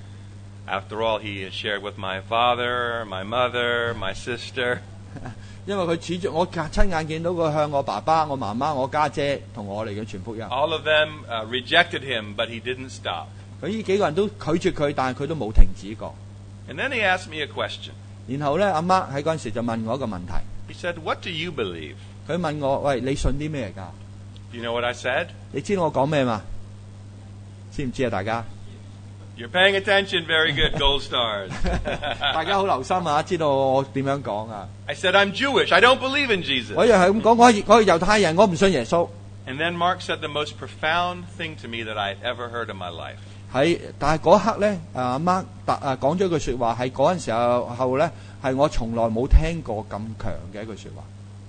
After all, he has shared with my father, my mother, my sister. 因為佢始終我親眼見到佢向我爸爸、我媽媽、我家姐同我嚟嘅傳福音。 All of them uh, rejected him, but he didn't stop. 佢呢幾個人都拒絕佢，但係佢都冇停止過。 And then he asked me a question. 然後咧，阿媽喺嗰陣時就問我一個問題。 He said, what do you believe? 佢問我：喂，你信啲咩㗎？ You know what I said? 你知道我講咩嘛？知唔知啊？大家 You're paying attention. Very good. Gold stars. 大家好留心啊！知道我點樣講啊？ I said, I'm Jewish. I don't believe in Jesus. 我又係咁講，我係我係猶太人，我唔信耶穌。 And then Mark said the most profound thing to me that I'd ever heard in my life. 喺但係嗰刻咧，阿 Mark 特啊講咗一句説話，係嗰陣時候後咧係我從來冇聽過咁強嘅一句説話。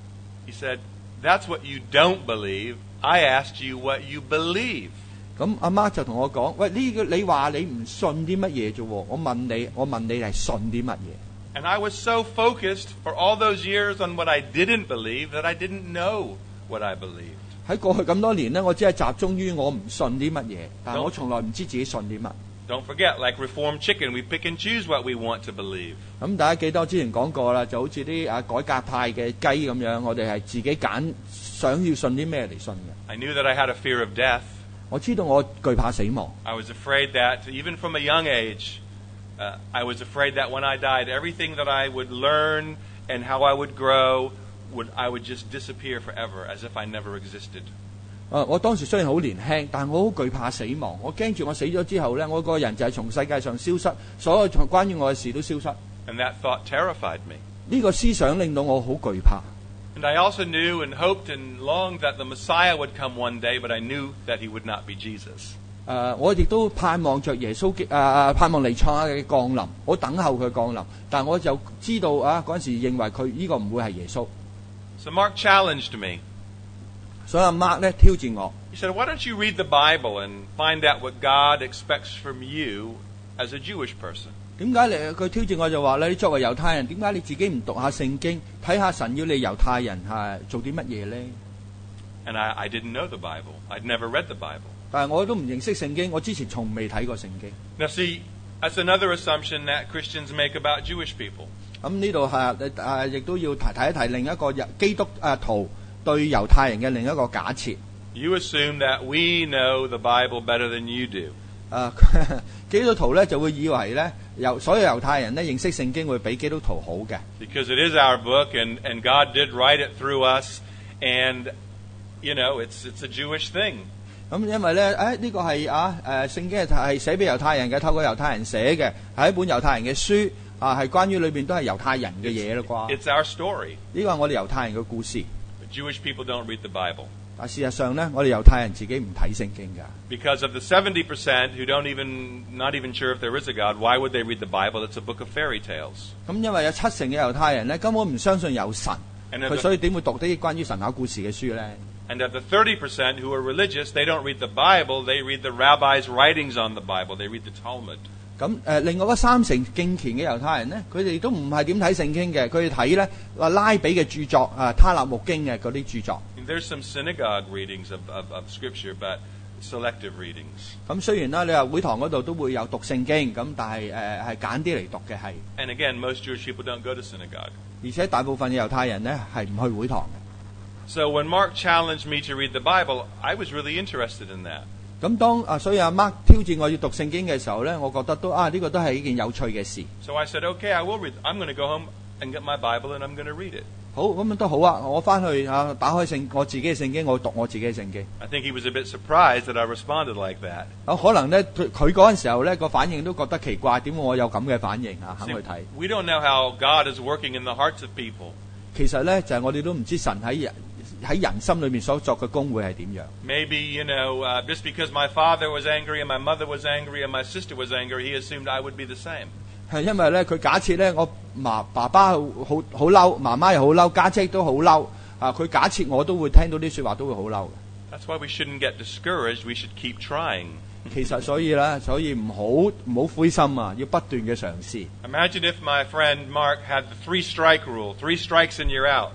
He said, that's what you don't believe. I asked you what you believe. 咁阿 Mark 就同我講：喂，呢個你話你唔信啲乜嘢啫喎？我問你，我問你係信啲乜嘢？ And I was so focused for all those years on what I didn't believe that I didn't know what I believed. 喺過去咁多年咧，我只係集中於我唔信啲乜嘢，但係我從來唔知自己信啲乜。 Don't forget, like Reformed chicken, we pick and choose what we want to believe. 咁大家記得我之前講過啦，就好似啲啊改革派嘅雞咁樣，我哋係自己揀想要信啲咩嚟信嘅。 I knew that I had a fear of death. 我知道我懼怕死亡。 I was afraid that, even from a young age, uh, I was afraid that when I died, everything that I would learn and how I would grow, would I would just disappear forever, as if I never existed. 啊！我當時雖然好年輕，但我好懼怕死亡。我驚住我死咗之後咧，我個人就係從世界上消失，所有關於我嘅事都消失。 And that thought terrified me. 呢個思想令到我好懼怕。 And I also knew and hoped and longed that the Messiah would come one day, but I knew that he would not be Jesus. 誒、呃，我亦都盼望着耶穌嘅誒盼望彌賽亞嘅降臨，我等候佢降臨。但我就知道啊，嗰陣時認為佢呢個唔會係耶穌。 So Mark challenged me. 所以阿 Mark 咧挑戰我。 He said, why don't you read the Bible and find out what God expects from you as a Jewish person? 點解你佢挑戰我就話咧？你作為猶太人，點解你自己唔讀下聖經，睇下神要你猶太人係做啲乜嘢咧？ And I, I didn't know the Bible. I'd never read the Bible. 但係我都唔認識聖經，我之前從未睇過聖經。 Now see, that's another assumption that Christians make about Jewish people. 咁呢度係誒，亦都要提提一提另一個基督誒徒對猶太人嘅另一個假設。 You assume that we know the Bible better than you do. 誒基督徒咧就會以為咧，猶所有猶太人咧認識聖經會比基督徒好嘅。 Because it is our book, and, and God did write it through us, and, you know, it's, it's a Jewish thing. 咁因為咧，誒呢個係啊誒聖經係係寫俾猶太人嘅，透過猶太人寫嘅，係一本猶太人嘅書啊，係關於裏邊都係猶太人嘅嘢啦啩。 It's our story. 呢個係我哋猶太人嘅故事。 But Jewish people don't read the Bible. 但事實上咧，我哋猶太人自己唔睇聖經㗎。 Because of the seventy percent who don't even, not even sure if there is a God, why would they read the Bible? It's a book of fairy tales. 咁因為有七成嘅猶太人咧根本唔相信有神， And 佢 of 所 the, 以點會讀啲關於神話故事嘅書咧？ and of the thirty percent who are religious, they don't read the Bible, they read the rabbis' writings on the Bible. They read the Talmud. 咁誒、呃，另外嗰三成敬虔嘅猶太人咧，佢哋都唔係點睇聖經嘅，佢哋睇咧話拉比嘅著作啊，他勒木經嘅嗰啲著作。 And there's some synagogue readings of, of, of Scripture, but selective readings. 咁雖然啦，你話會堂嗰度都會有讀聖經，咁但係誒係揀啲嚟讀嘅係， And again, most Jewish people don't go to synagogue. 而且大部分嘅猶太人咧係唔去會堂嘅。 So when Mark challenged me to read the Bible, I was really interested in that. 咁當啊，所以阿 Mark 挑戰我要讀聖經嘅時候咧，我覺得都啊呢、這個都係一件有趣嘅事。 So I said, okay, I will read. I'm going to go home and get my Bible and I'm going to read it. 好，咁都好啊！我翻去啊，打開聖我自己嘅聖經，我讀我自己嘅聖經。 I think he was a bit surprised that I responded like that. 啊，可能咧佢佢嗰陣時候咧個反應都覺得奇怪，點解我有咁嘅反應啊？肯 See, 去睇。 we don't know how God is working in the hearts of people. 其實咧就係、是、我哋都唔知神喺人喺人心裏面所作嘅工會係點樣。 Maybe, you know, uh, just because my father was angry and my mother was angry and my sister was angry, he assumed I would be the same. 係因為咧，佢假設咧，我媽爸爸好好好嬲，媽媽又好嬲，家姐都好嬲。啊，佢假設我都會聽到啲説話，都會好嬲嘅。 That's why we shouldn't get discouraged. We should keep trying. 其實所以咧，所以唔好唔好灰心啊，要不斷嘅嘗試。 Imagine if my friend Mark had the three strike rule. Three strikes and you're out.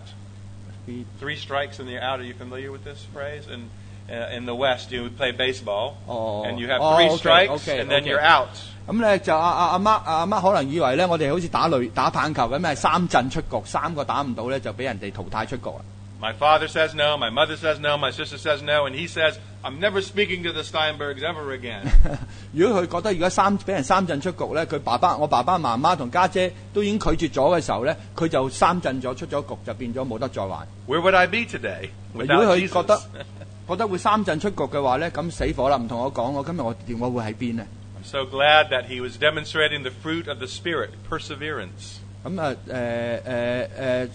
Three strikes and you're out. Are you familiar with this phrase? And uh, in the West, you play baseball, Oh. and you have Oh, three okay, strikes, okay, and then okay. you're out. 咁咧就阿阿阿媽阿媽可能以為咧，我哋好似打壘打棒球咁，係三振出局，三個打唔到咧就俾人哋淘汰出局啦。 My father says no, my mother says no, my sister says no, and he says, I'm never speaking to the Steinbergs ever again. 如果佢覺得如果三俾人三振出局咧，佢爸爸、我爸爸媽媽同家姐都已經拒絕咗嘅時候咧，佢就三振咗出咗局，就變咗冇得再玩。 Where would I be today 如果 without 佢覺得 Jesus? 覺得會三振出局嘅話咧，咁死火啦！唔同我講，我今日我電話會喺邊呢？ I'm so glad that he was demonstrating the fruit of the Spirit, perseverance. 咁啊誒誒誒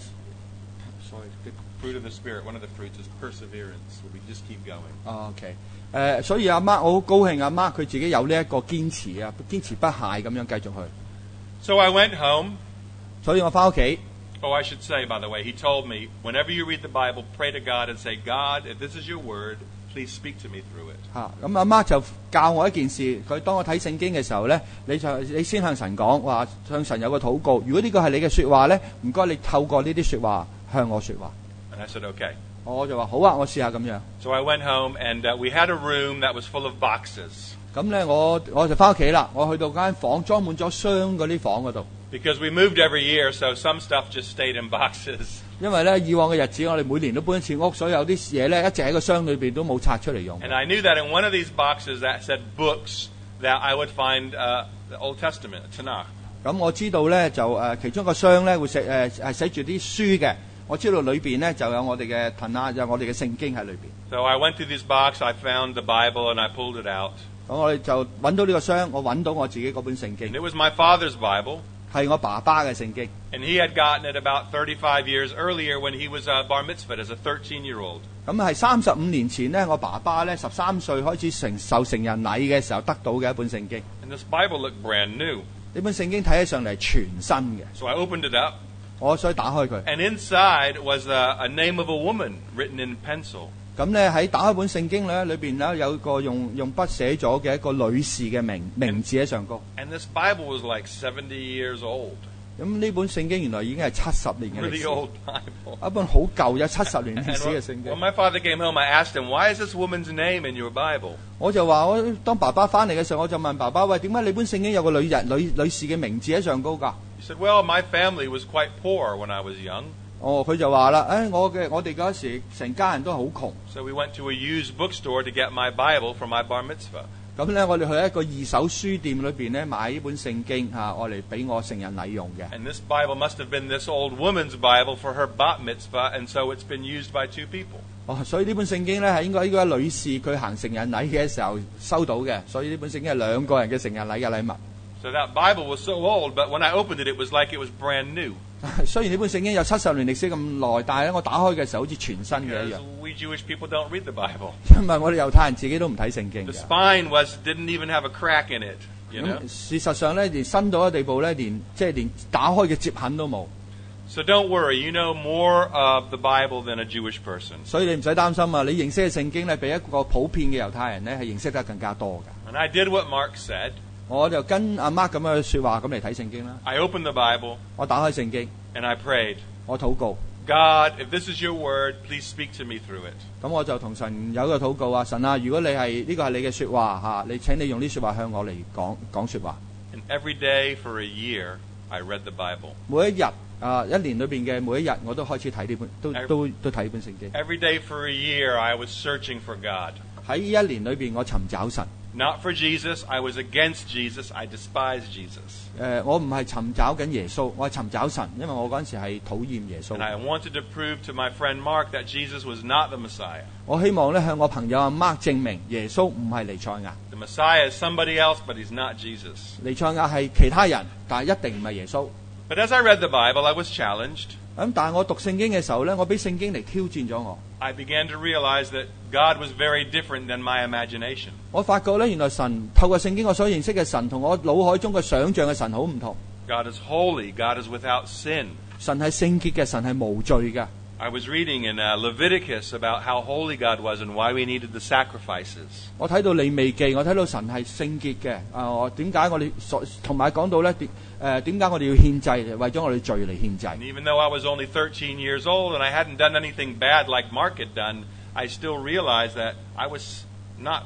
Sorry, the fruit of the Spirit, one of the fruits is perseverance. We just keep going. 哦 OK 誒，所以阿媽我好高興，阿媽佢自己有呢一個堅持啊，堅持不懈咁樣繼續去。 So I went home. 所以我翻屋企。 Oh, I should say, by the way, he told me, whenever you read the Bible, pray to God and say, God, if this is your word, please speak to me through it. 嚇咁阿媽就教我一件事，佢當我睇聖經嘅時候咧，你就你先向神講話，向神有個禱告。如果呢個係你嘅説話咧，唔該你透過呢啲説話向我説話。 And I said, okay. 我就話好啊，我試下咁樣。 So I went home, and uh, we had a room that was full of boxes. 咁咧，我我就翻屋企啦。我去到間房，裝滿咗箱嗰啲房嗰度。 Because we moved every year, so some stuff just stayed in boxes. 因為咧，以往嘅日子，我哋每年都搬一次屋，所以有啲嘢咧一直喺個箱裏邊都冇拆出嚟用。 And I knew that in one of these boxes that said books, that I would find uh, the Old Testament, Tanakh. 咁我知道咧就誒、呃、其中一個箱咧會寫誒係寫住啲書嘅。我知道裏邊咧就有我哋嘅Tanakh，有我哋嘅聖經喺裏邊。 So I went through this box, I found the Bible, and I pulled it out. 咁我哋就揾到呢個箱，我揾到我自己嗰本聖經， And it was my father's Bible. 係我爸爸嘅聖經。 And he had gotten it about thirty-five years earlier when he was uh, bar mitzvahed as a thirteen-year-old. 咁係三十五年前呢，我爸爸咧十三歲開始承受成人禮嘅時候得到嘅一本聖經。 And this Bible looked brand new. 呢本聖經睇起上嚟全新嘅， So I opened it up. 我所以打開佢。 And inside was a, a name of a woman written in pencil. 咁咧喺打開本聖經咧，裏邊咧有個用用筆寫咗嘅一個女士嘅名名字喺上高。 And this Bible was like seventy years old. 咁呢本聖經原來已經係七十年嘅歷 Really 史， old Bible. 一本好舊有七十年歷 And 史嘅 when, 聖 when 經。 my father came home, I asked him, why is this woman's name in your Bible? 我就話我當爸爸翻嚟嘅時候，我就問爸爸：喂，點解你本聖經有個女人女女士嘅名字喺上高㗎？ He said, well, my family was quite poor when I was young. 哦，佢就話啦：，誒、我嘅我哋嗰時成家人都好窮。 So we went to a used bookstore to get my Bible for my bar mitzvah. 咁咧，我哋去一個二手書店裏邊咧買呢本聖經嚇，我嚟俾我成人禮用嘅。 And this Bible must have been this old woman's Bible for her bat mitzvah, and so it's been used by two people. 哦，所以呢本聖經咧係應該呢個女士佢行成人禮嘅時候收到嘅，所以呢本聖經係兩個人嘅成人禮嘅禮物。 So that Bible was so old, but when I opened it, it was like it was brand new. 雖然呢本聖經有七十年歷史咁耐，但係咧我打開嘅時候好似全新嘅一 Because 樣， we Jewish people don't read the Bible. 因為我哋猶太人自己都唔睇聖經 The 嘅。 spine was didn't even have a crack in it. You know. 咁事實上咧，連新到一個地步咧，連即係連打開嘅接痕都冇。 So don't worry. You know more of the Bible than a Jewish person. 所以你唔使擔心啊！你認識嘅聖經咧，比一個普遍嘅猶太人咧係認識得更加多㗎。 And I did what Mark said. 我就跟阿 Mark 咁樣説話咁嚟睇聖經啦。 I opened the Bible 我打開聖經， and I prayed, 我禱告， God, if this is your word, please speak to me through it. 咁我就同神有一個禱告啊！神啊，如果你係呢個係你嘅説話嚇，你請你用啲説話向我嚟講講説話。 And every day for a year, I read the Bible. 每一日啊，一年裏邊嘅每一日，我都開始睇呢本，都 Every- 都都睇呢本聖經。 Every day for a year, I was searching for God. 喺呢一年裏邊，我尋找神。 Not for Jesus. I was against Jesus. I despised Jesus. 誒、我唔係尋找緊耶穌，我係尋找神，因為我嗰陣時係討厭耶穌 And。I wanted to prove to my friend Mark that Jesus was not the Messiah. 我希望咧向我朋友阿 Mark 證明耶穌唔係彌賽亞， The Messiah is somebody else, but he's not Jesus. 彌賽亞係其他人，但係一定唔係耶穌。 But as I read the Bible, I was challenged. 咁但係我讀聖經嘅時候咧，我俾聖經嚟挑戰咗我。 I began to realize that God was very different than my imagination. 我發覺咧，原來神透過聖經我所認識嘅神，同我腦海中嘅想像嘅神好唔同。 God is holy. God is without sin. 神係聖潔嘅，神係無罪嘅。 I was reading in uh, Leviticus about how holy God was and why we needed the sacrifices. 我睇到利未記，我睇到神係聖潔嘅。啊，我點解我哋所同埋講到咧？點誒點解我哋要獻祭？為咗我哋罪嚟獻祭。 And even though I was only thirteen years old and I hadn't done anything bad like Mark had done, I still realized that I was not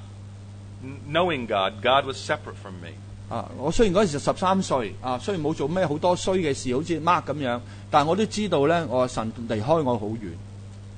n- knowing God. God was separate from me. 啊！我雖然嗰陣時十三歲，啊，雖然冇做咩好多衰嘅事，好似 Mark 咁樣，但係我都知道咧，我神離開我好遠。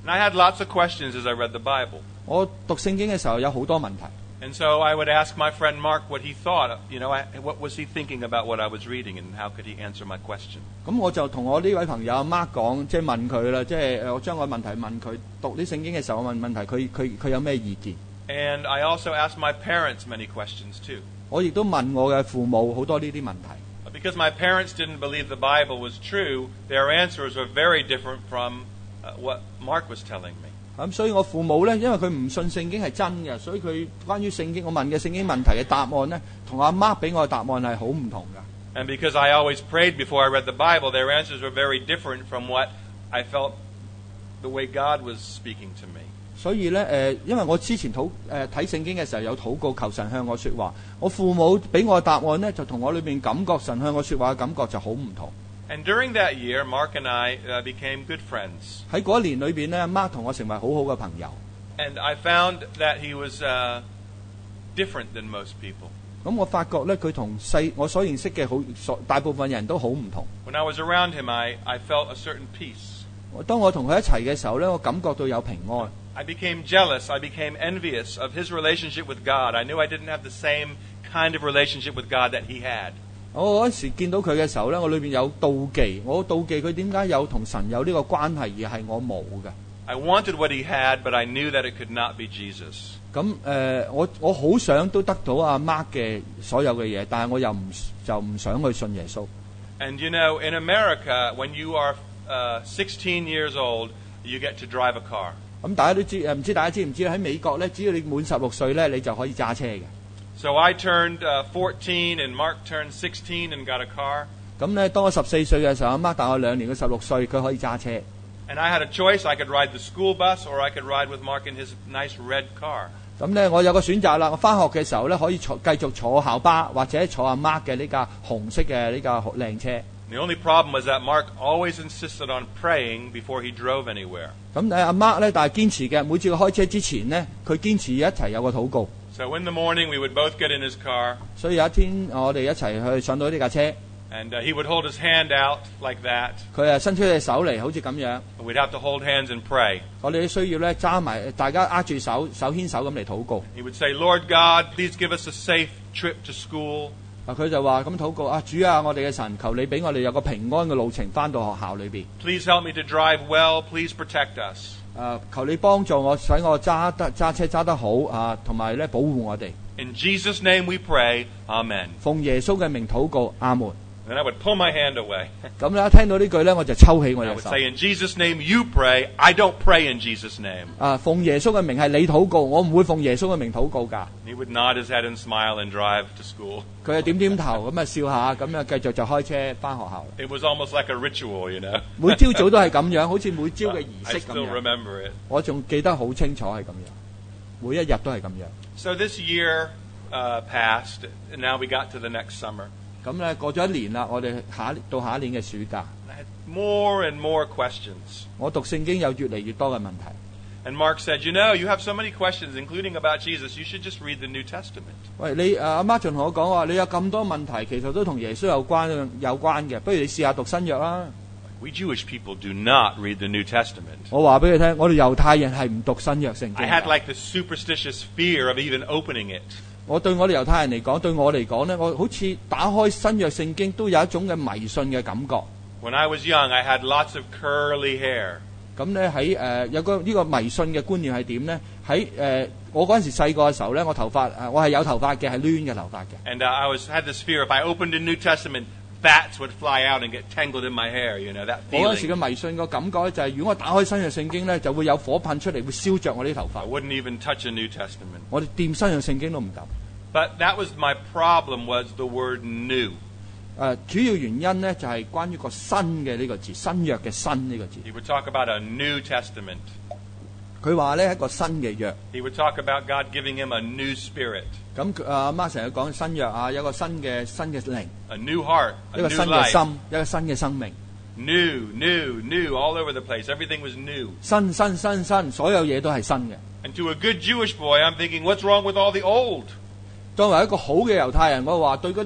And I had lots of questions as I read the Bible. 我讀聖經嘅時候有好多問題。 And so I would ask my friend Mark what he thought. You know, I, what was he thinking about what I was reading, and how could he answer my question? 咁我就同我呢位朋友阿 Mark 講，即係問佢啦，即係誒我將個問題問佢，讀啲聖經嘅時候我問問題，佢佢佢有咩意見？ And I also asked my parents many questions too. 我亦都問我嘅父母好多呢啲問題。 Because my parents didn't believe the Bible was true, their answers were very different from uh, what Mark was telling me. 咁所以我父母咧，因為佢唔信聖經係真嘅，所以佢關於聖經我問嘅聖經問題嘅答案咧，同阿 Mark 俾我嘅答案係好唔同㗎。 And because I always prayed before I read the Bible, their answers were very different from what I felt the way God was speaking to me. 所以咧誒、呃，因為我之前禱誒睇聖經嘅時候有禱告求神向我說話，我父母俾我嘅答案咧就同我裏邊感覺神向我說話嘅感覺就好唔同。 And during that year, Mark and I uh, became good friends. 喺嗰一年裏邊咧 ，Mark 同我成為好好嘅朋友。 And I found that he was uh, different than most people. 咁我發覺咧，佢同細我所認識嘅好所大部分人都好唔同。 When I was around him, I, I felt a certain peace. 當我同佢一齊嘅時候咧，我感覺到有平安。 I became jealous. I became envious of his relationship with God. I knew I didn't have the same kind of relationship with God that he had. 我嗰時見到佢嘅時候咧，我裏邊有妒忌，我妒忌佢點解有同神有呢個關係，而係我冇嘅。 I wanted what he had, but I knew that it could not be Jesus. 咁誒、呃，我我好想都得到阿 Mark 嘅所有嘅嘢，但係我又唔就唔想去信耶穌。 And you know, in America, when you are uh, sixteen years old, you get to drive a car. 咁大家都知誒，唔知大家知唔知喺美國咧，只要你滿十六歲咧，你就可以揸車嘅。 So I turned uh, fourteen, and Mark turned sixteen and got a car. 咁咧，當我十四歲嘅時候，阿 Mark 大我兩年，佢十六歲，佢可以揸車。 And I had a choice. I could ride the school bus, or I could ride with Mark in his nice red car. 咁咧，我有個選擇啦。我翻學嘅時候咧，可以坐繼續坐校巴，或者坐阿 Mark 嘅呢架紅色嘅呢架靚車。 The only problem was that Mark always insisted on praying before he drove anywhere. 咁誒阿 Mark 咧，但係堅持嘅，每次佢開車之前咧，佢堅持一齊有個禱告。 So in the morning, we would both get in his car. 所以有一天，我哋一齊去上到呢架車。 And uh, he would hold his hand out like that. 佢誒伸出隻手嚟，好似咁樣。 We'd have to hold hands and pray. 我哋需要咧揸埋，大家握住手，手牽手咁嚟禱告。 He would say, Lord God, please give us a safe trip to school. 啊，佢就話咁禱告啊，主啊，我哋嘅神，求你俾我哋有個平安嘅路程翻到學校裏邊。 Please help me to drive well. Please protect us. 啊，求你幫助我，使我揸得揸車揸得好啊，同埋咧保護我哋。 In Jesus' name we pray. Amen. 奉耶穌嘅名禱告，阿門。 Then I would pull my hand away. 咁咧，聽到呢句咧，我就抽起我 I 隻 would 手。 say, in Jesus' name you pray. I don't pray in Jesus' name. 啊，奉耶穌嘅名係你禱告，我唔會奉耶穌嘅名禱告㗎。 He would nod his head and smile and drive to school. 佢係點點頭咁啊笑下，咁啊繼續就開車翻學校。 It was almost like a ritual, you know. 每朝早都係咁樣，好似每朝嘅儀 I 式咁 still 樣。 remember it. 我仲記得好清楚係咁樣，每一日都係咁樣。 So this year uh, passed, and now we got to the next summer. 咁咧過咗一年啦，我哋下一到下一年嘅暑假， I had more and more questions. 我讀聖經有越嚟越多嘅問題。 And Mark said, you know, you have so many questions, including about Jesus, you should just read the New Testament. 喂，你阿媽仲同我講話，你有咁多問題，其實都同耶穌有關有關嘅，不如你試下讀新約啦。 We Jewish people do not read the New Testament. 我話俾你聽，我哋猶太人係唔讀新約聖經 I 嘅。 had like this superstitious fear of even opening it. 我對我哋猶太人嚟講，對我嚟講咧，我好似打開新約聖經都有一種嘅迷信嘅感覺。 When I was young, I had lots of curly hair. 咁咧喺誒有個呢個迷信嘅觀念係點咧？喺誒、呃、我嗰陣時細個嘅時候咧，我頭髮誒我係有頭髮嘅，係攣嘅頭髮嘅。 And uh, I was had this fear if I opened the New Testament, bats would fly out and get tangled in my hair, you know, that 我嗰陣時 feeling. 嘅迷信個感覺咧就係、是，如果我打開新約聖經咧，就會有火噴出嚟，會燒着我啲頭 I 髮。 wouldn't even touch a New Testament. 我哋掂新約聖經都唔敢。 But that was my problem was the word new. 誒、呃、主要原因咧就係、是、關於個新嘅呢個字，新約嘅新呢個字。 He would talk about a New Testament. 佢話咧一個新嘅約。 He would talk about God giving him a new spirit, 咁阿媽成日講新約啊，有一個新嘅新嘅靈， a new heart, 一 a 個 new 新嘅 life. 心，一個新嘅生命。 New, new, new, all over the place. Everything was new. 新新新新，所有嘢都係新嘅。 And to a good Jewish boy, I'm thinking, what's wrong with all the old? 作為一個好嘅猶太人，我話對嗰啲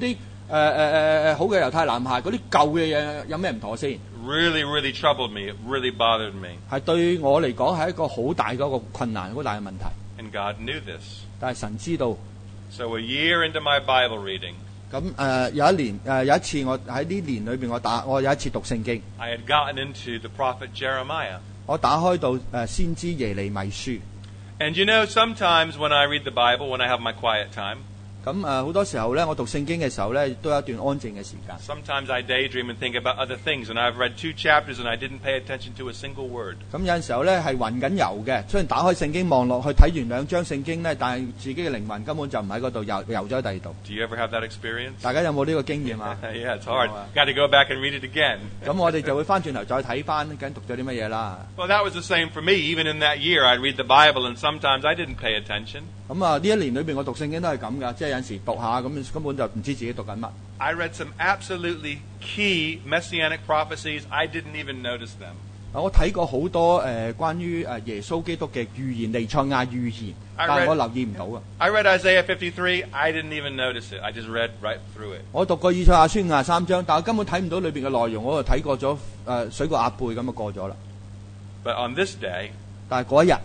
誒誒誒好嘅猶太男孩嗰啲舊嘅嘢有咩唔妥先？ really, really troubled me. It really bothered me. 係對我嚟講係一個好大嗰個困難、好大嘅問題。 And God knew this. 但係神知道。 So a year into my Bible reading, 咁誒、呃、有一年誒、呃、有一次我喺呢年裏邊我打我有一次讀聖經， I had gotten into the prophet Jeremiah. 我打開到誒、呃、先知耶利米書。 And you know, sometimes when I read the Bible, when I have my quiet time, 咁誒好多時候咧，我讀聖經嘅時候咧，都有一段安靜嘅時間。 sometimes I daydream and think about other things. And I've read two chapters and I didn't pay attention to a single word. 咁有陣時候咧係暈緊遊嘅，雖然打開聖經望落去睇完兩章聖經咧，但係自己嘅靈魂根本就唔喺嗰度，遊遊咗喺第二度。 Do you ever have that experience? 大家有冇呢個經驗啊？ Yeah, it's hard. Got to go back and read it again. 咁我哋就會翻轉頭再睇翻，究竟讀咗啲乜嘢啦。 Well, that was the same for me. Even in that year, I'd read the Bible and sometimes I didn't pay attention. 咁啊，呢一年裏邊我讀聖經都係咁噶，即係有陣時讀下咁，根本就唔知自己讀緊乜。 I read some absolutely key messianic prophecies. I didn't even notice them. 我睇過好多誒、呃、關於誒耶穌基督嘅預言，彌賽亞預言，但係我留意唔到啊。 I read Isaiah fifty-three. I didn't even notice it. I just read right through it. 我讀過以賽亞書廿三章，但我根本睇唔到裏邊嘅內容，我就睇過咗誒、呃、水過鴨背咁就過咗啦。 But on this day, 但係嗰一日，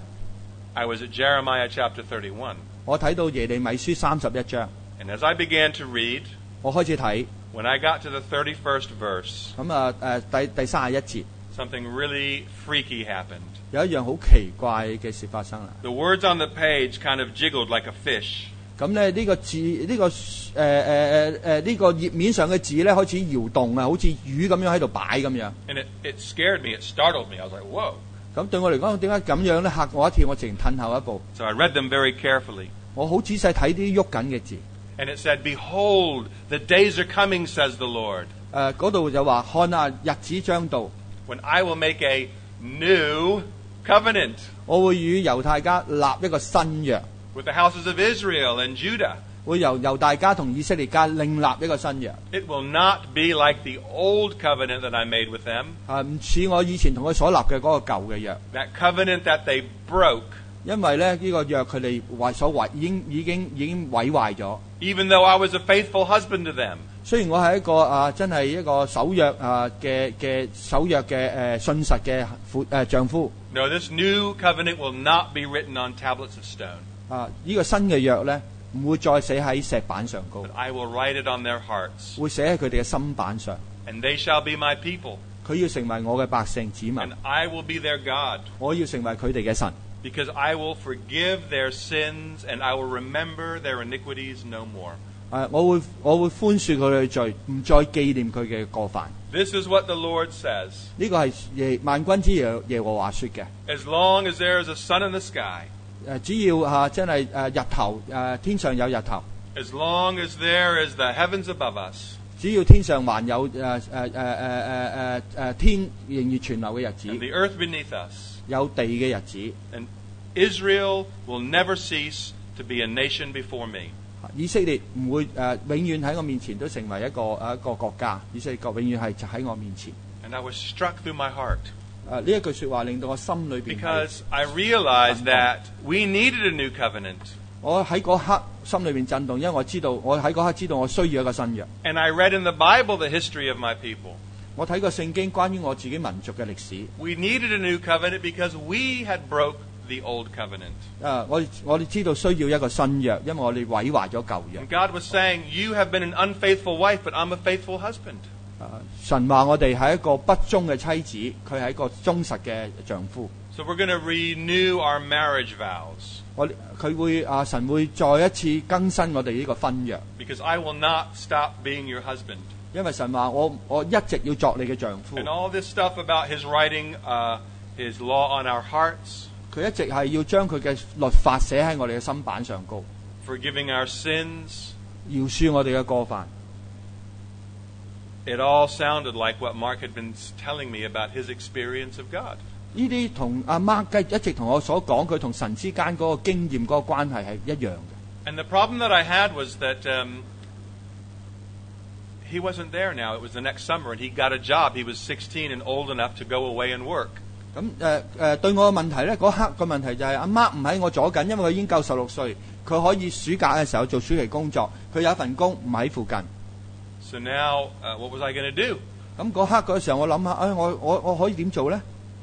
I was at Jeremiah chapter thirty-one. 我睇到耶利米書三十一章， And as I began to read, 我開始睇， when I got to the thirty-first verse, 咁啊誒第第三十一節， something really freaky happened. 有一樣好奇怪嘅事發生啦。 The words on the page kind of jiggled like a fish. 咁咧呢個字呢、呢個誒誒誒誒呢個頁面上嘅字咧開始搖動啊，好似魚咁樣喺度擺咁樣。 And it, it scared me. It startled me. I was like, whoa. 咁對我嚟講，點解咁樣咧嚇我一跳？我直情褪後一步。 So I read them very carefully. 我好仔細睇啲喐緊嘅字。 And it said, Behold, the days are coming, says the Lord, 誒嗰度就話看啊，日子將到， when I will make a new covenant 我會與猶太家立一個新約， with the houses of Israel and Judah. 會由猶大家同以色列家另立一個新約。 It will not be like the old covenant that I made with them, 啊，唔似我以前同佢所立嘅嗰個舊嘅約， that covenant that they broke, 因為咧呢、呢個約佢哋壞所壞已經已經已經毀壞咗。 even though I was a faithful husband to them. 雖然我係一個啊真係一個守約啊嘅嘅守約嘅誒、呃、信實嘅夫誒丈夫。 No, this new covenant will not be written on tablets of stone, 啊，呢、呢個新嘅約咧唔會再寫喺石板上高， but I will write it on their hearts, 會寫喺佢哋嘅心板上。 and they shall be my people, 佢要成為我嘅百姓子民， and I will be their God. 我要成為佢哋嘅神。 Because I will forgive their sins and I will remember their iniquities no more. 誒、我會我會寬恕佢哋嘅罪，唔再紀念佢嘅過犯。 This is what the Lord says. 呢個係耶萬軍之耶耶和華說嘅。 As long as there is a sun in the sky, 誒、只要嚇、啊、真係誒、日頭誒、天上有日頭， as long as there is the heavens above us, 只要天上還有誒誒誒誒誒誒誒天仍然存留嘅日 and 子， the earth beneath us, 有地嘅日子， and Israel will never cease to be a nation before me. 以色列唔會誒、永遠喺我面前都成為一個誒一個國家。以色列國永遠係就喺我面前。 And I was struck through my heart 誒、呢一句説話令到我心裏邊係 because I realized that we needed a new covenant. 我喺嗰刻心裏邊震動，因為我知道我喺嗰刻知道我需要一個新約。 And I read in the Bible the history of my people. 我睇過聖經關於我自己民族嘅歷史。 We needed a new covenant because we had broke the old covenant. 誒、我我哋知道需要一個新約，因為我哋毀壞咗舊約。 And God was saying, you have been an unfaithful wife, but I'm a faithful husband. 誒、神話我哋係一個不忠嘅妻子，佢係一個忠實嘅丈夫。 So we're going to renew our marriage vows 我佢會啊神會再一次更新我哋呢個婚約， because I will not stop being your husband. 因為神話我我一直要作你嘅丈夫。 And all this stuff about his writing uh, his law on our hearts, 佢一直係要將佢嘅律法寫喺我哋嘅心板上高， forgiving our sins. 饒恕我哋嘅過犯。 It all sounded like what Mark had been telling me about his experience of God. 呢啲同阿媽一直同我所講佢同神之間嗰個經驗嗰個關係係一樣嘅。 And the problem that I had was that um, he wasn't there now. It was the next summer, and he got a job. He was sixteen and old enough to go away and work. 咁誒誒對我嘅問題咧，嗰刻個問題就係阿媽唔喺我左近，因為佢已經夠十六歲，佢可以暑假嘅時候做暑期工作，佢有一份工唔喺附近。 So now, uh, what was I going to do? 咁嗰刻嗰時候，我諗下，誒我我我可以點做咧？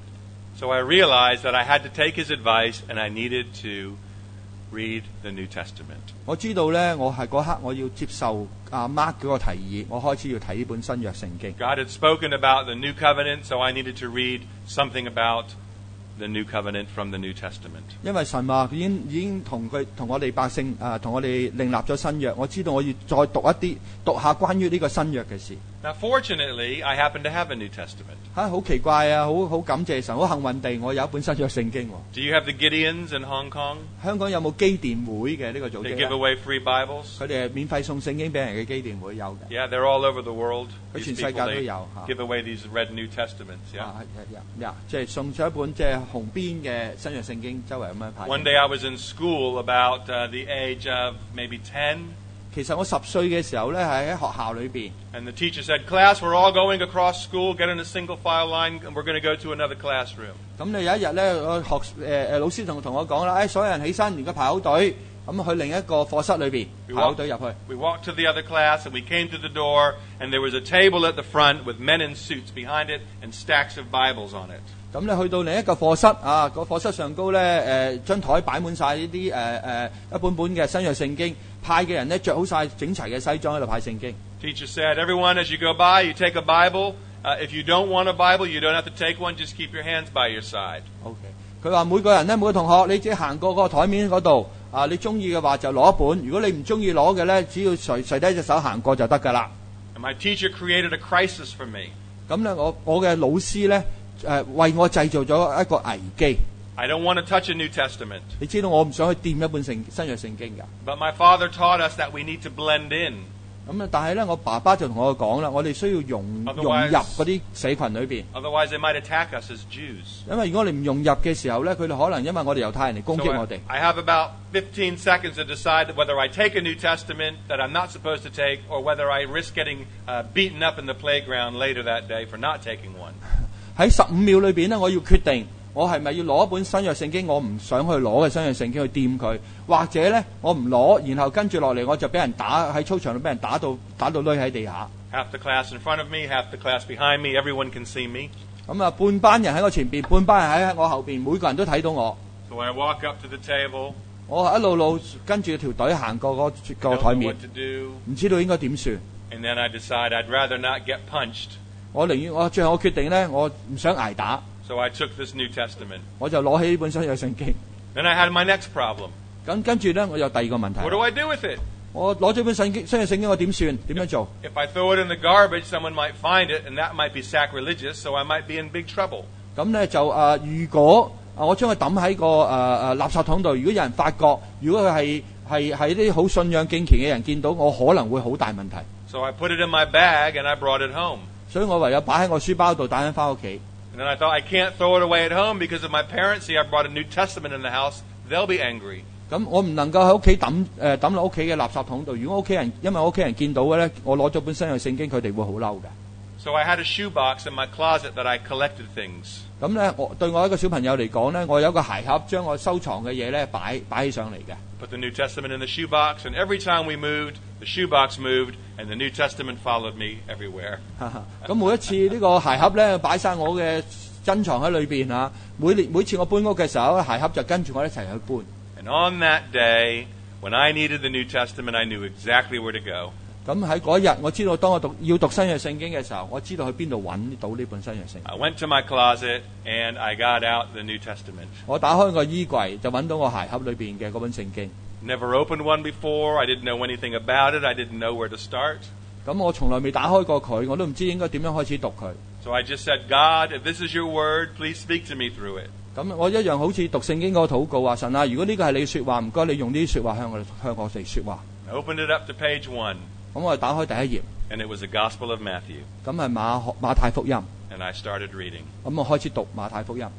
So I realized that I had to take his advice and I needed to read the New Testament. 我知道咧，我係嗰刻我要接受阿 Mark 嗰個提議，我開始要睇呢本新約聖經。 God had spoken about the New Covenant, so I needed to read something about the New Covenant from the New Testament. 因為神話已經已經同佢同我哋百姓啊，同我哋另立咗新約，我知道我要再讀一啲讀下關於呢個新約嘅事。 Now, fortunately, I happen to have a New Testament. 嚇、好奇怪啊！好好感謝神，好幸運地我有一本新約聖經喎。 Do you have the Gideons in Hong Kong? 香港有冇基甸會嘅呢個組 They 織 give 呢？ away free Bibles. 佢哋係免費送聖經俾人嘅基甸會有嘅。 Yeah, they're all over the world. 佢 These 全世 people, 界都 they 有嚇。 give away these red New Testaments. Yeah. 啊係係係即係送咗一本即係紅邊嘅新約聖經，周圍咁樣派。 One day I was in school about uh, the age of maybe ten, 其實我十歲嘅時候咧，係喺學校裏邊。 and the teacher said, "Class, we're all going across school. Get in a single file line, and we're going to go to another classroom." 咁你有一日咧，我學誒誒老師同同我講啦，誒、哎、所有人起身，而家排好隊，咁去另一個課室裏邊排好隊入去。 We walked to the other class, and we came to the door, and there was a table at the front with men in suits behind it and stacks of Bibles on it. 咁你去到另一個課室啊，個課室上高咧誒張台擺滿晒呢啲誒誒一本本嘅新約聖經，派嘅人咧着好晒整齊嘅西裝喺度派聖經。 Teacher said, "Everyone, as you go by, you take a Bible. Uh, if you don't want a Bible, you don't have to take one. Just keep your hands by your side." OK， 佢話每個人咧，每個同學你自己行過嗰個台面嗰度啊，你中意嘅話就攞一本，如果你唔中意攞嘅咧，只要垂垂低隻手行過就得㗎啦。 And my teacher created a crisis for me. 咁咧，我我嘅老師咧誒、呃、為我製造咗一個危機。 I don't want to touch a New Testament. 你知道我唔想去掂一本聖新約聖經㗎。 But my father taught us that we need to blend in. 咁啊，但係咧，我爸爸就同我講啦，我哋需要融融 Otherwise- 入嗰啲社群裏邊， Otherwise, they might attack us as Jews. 因為如果你唔融入嘅時候咧，佢哋可能因為我哋猶太人嚟攻 So 擊 I, 我哋。 I have about fifteen seconds to decide whether I take a New Testament that I'm not supposed to take, or whether I risk getting uh, beaten up in the playground later that day for not taking one. 喺十五秒裏邊咧，我要決定我係咪要攞一本新約聖經，我唔想去攞嘅新約聖經去掂佢，或者咧我唔攞，然後跟住落嚟我就俾人打喺操場度，俾人打到打到攣喺地下。 Half the class in front of me, half the class behind me. Everyone can see me. 咁啊，半班人喺我前邊，半班人喺我後邊，每個人都睇到我。 So I walk up to the table. 我一路路跟住條隊行過嗰個 Don't 台 know 面 what，to do. 唔知道應該點算。 And then I decide I'd rather not get punched. 我寧願我最後我決定咧，我唔想捱打， So I took this New Testament. 我就攞起呢本新約聖經。 Then I had my next problem. 咁跟住咧，我有第二個問題。 What do I do with it? 我攞咗本聖經新約聖經，我點算？點樣做？ If I throw it in the garbage, someone might find it, and that might be sacrilegious, so I might be in big trouble. 咁咧就誒、呃，如果啊我將佢抌喺個誒誒、呃、垃圾桶度，如果有人發覺，如果佢係係係啲好信仰敬虔嘅人見到，我可能會好大問題。 So I put it in my bag, and I brought it home. 所以我唯有擺喺我書包度，帶緊翻屋企。 And then I thought, I can't throw it away at home, because if my parents see I brought a New Testament in the house, they'll be angry. 咁我唔能夠喺屋企抌誒抌落屋企嘅垃圾桶度。如果屋企人因為屋企人見到嘅咧，我攞咗本新約聖經，佢哋會好嬲嘅。 So I had a shoebox in my closet that I collected things. 咁咧，我對我一個小朋友嚟講咧，我有個鞋盒，將我收藏嘅嘢咧擺擺起上嚟嘅。 Put the New Testament in the shoebox, and every time we moved, the shoebox moved, and the New Testament followed me everywhere. 咁每一次呢個鞋盒咧擺晒我嘅珍藏喺裏邊啊，每年每次我搬屋嘅時候，鞋盒就跟住我一齊去搬。 And on that day, when I needed the New Testament, I knew exactly where to go. 咁喺嗰日，我知道當我讀要讀新約聖經嘅時候，我知道去邊度揾到呢本新約聖經。 I went to my closet, and I got out the New Testament. 我打開個衣櫃，就揾到我鞋盒裏邊嘅嗰本聖經。 Never opened one before. I didn't know anything about it. I didn't know where to start. 咁我從來未打開過佢，我都唔知應該點樣開始讀佢。 So I just said, God, if this is your word, please speak to me through it. 咁我一樣好似讀聖經嗰個禱告話：神啊，如果呢個係你嘅説話，唔該你用呢啲説話向我哋向我哋説話。 I opened it up to page one, 咁我就打開第一頁， and it was the Gospel of Matthew. 咁係馬馬太福音。 And I started reading. 咁我開始讀馬太福音。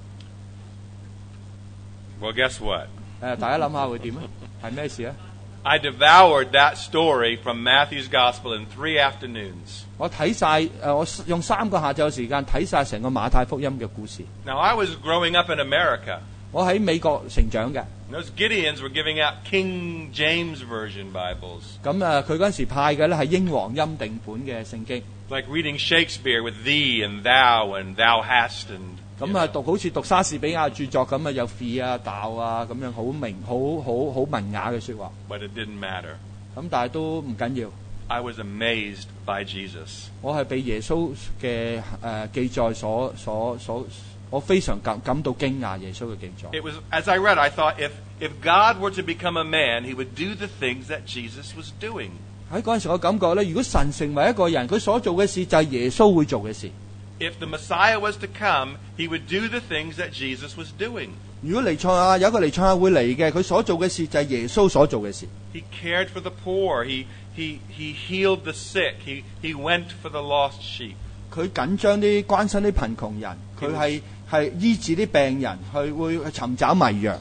Well, guess what? 誒、大家諗下會點啊？係咩事啊？ I devoured that story from Matthew's Gospel in three afternoons. 我睇晒誒，我用三個下晝時間睇晒成個馬太福音嘅故事。 Now, I was growing up in America. 我喺美國成長嘅。 And those Gideons were giving out King James Version Bibles. 咁啊，佢嗰陣時派嘅咧係英皇欽定本嘅聖經。 Like reading Shakespeare with thee and thou and thou hast and. 咁啊，讀好似讀莎士比亞著作咁啊，有 fe 啊、道啊咁樣好明、好好好文雅嘅説話。 But it didn't matter. 咁但係都唔緊要。 I was amazed by Jesus. 我係被耶穌嘅誒、呃、記載所所所，我非常感感到驚訝耶穌嘅記載。 It was as I read, I thought if if God were to become a man, He would do the things that Jesus was doing. 喺嗰陣時，我感覺咧，如果神成為一個人，佢所做嘅事就係耶穌會做嘅事。 If the Messiah was to come, He would do the things that Jesus was doing. 如果彌賽亞有一個彌賽亞會嚟嘅，佢所做嘅事就係耶穌所做嘅事。 He cared for the poor. He he he healed the sick. He he went for the lost sheep. 佢緊張啲關心啲貧窮人，佢係係醫治啲病人，佢會去尋找迷羊。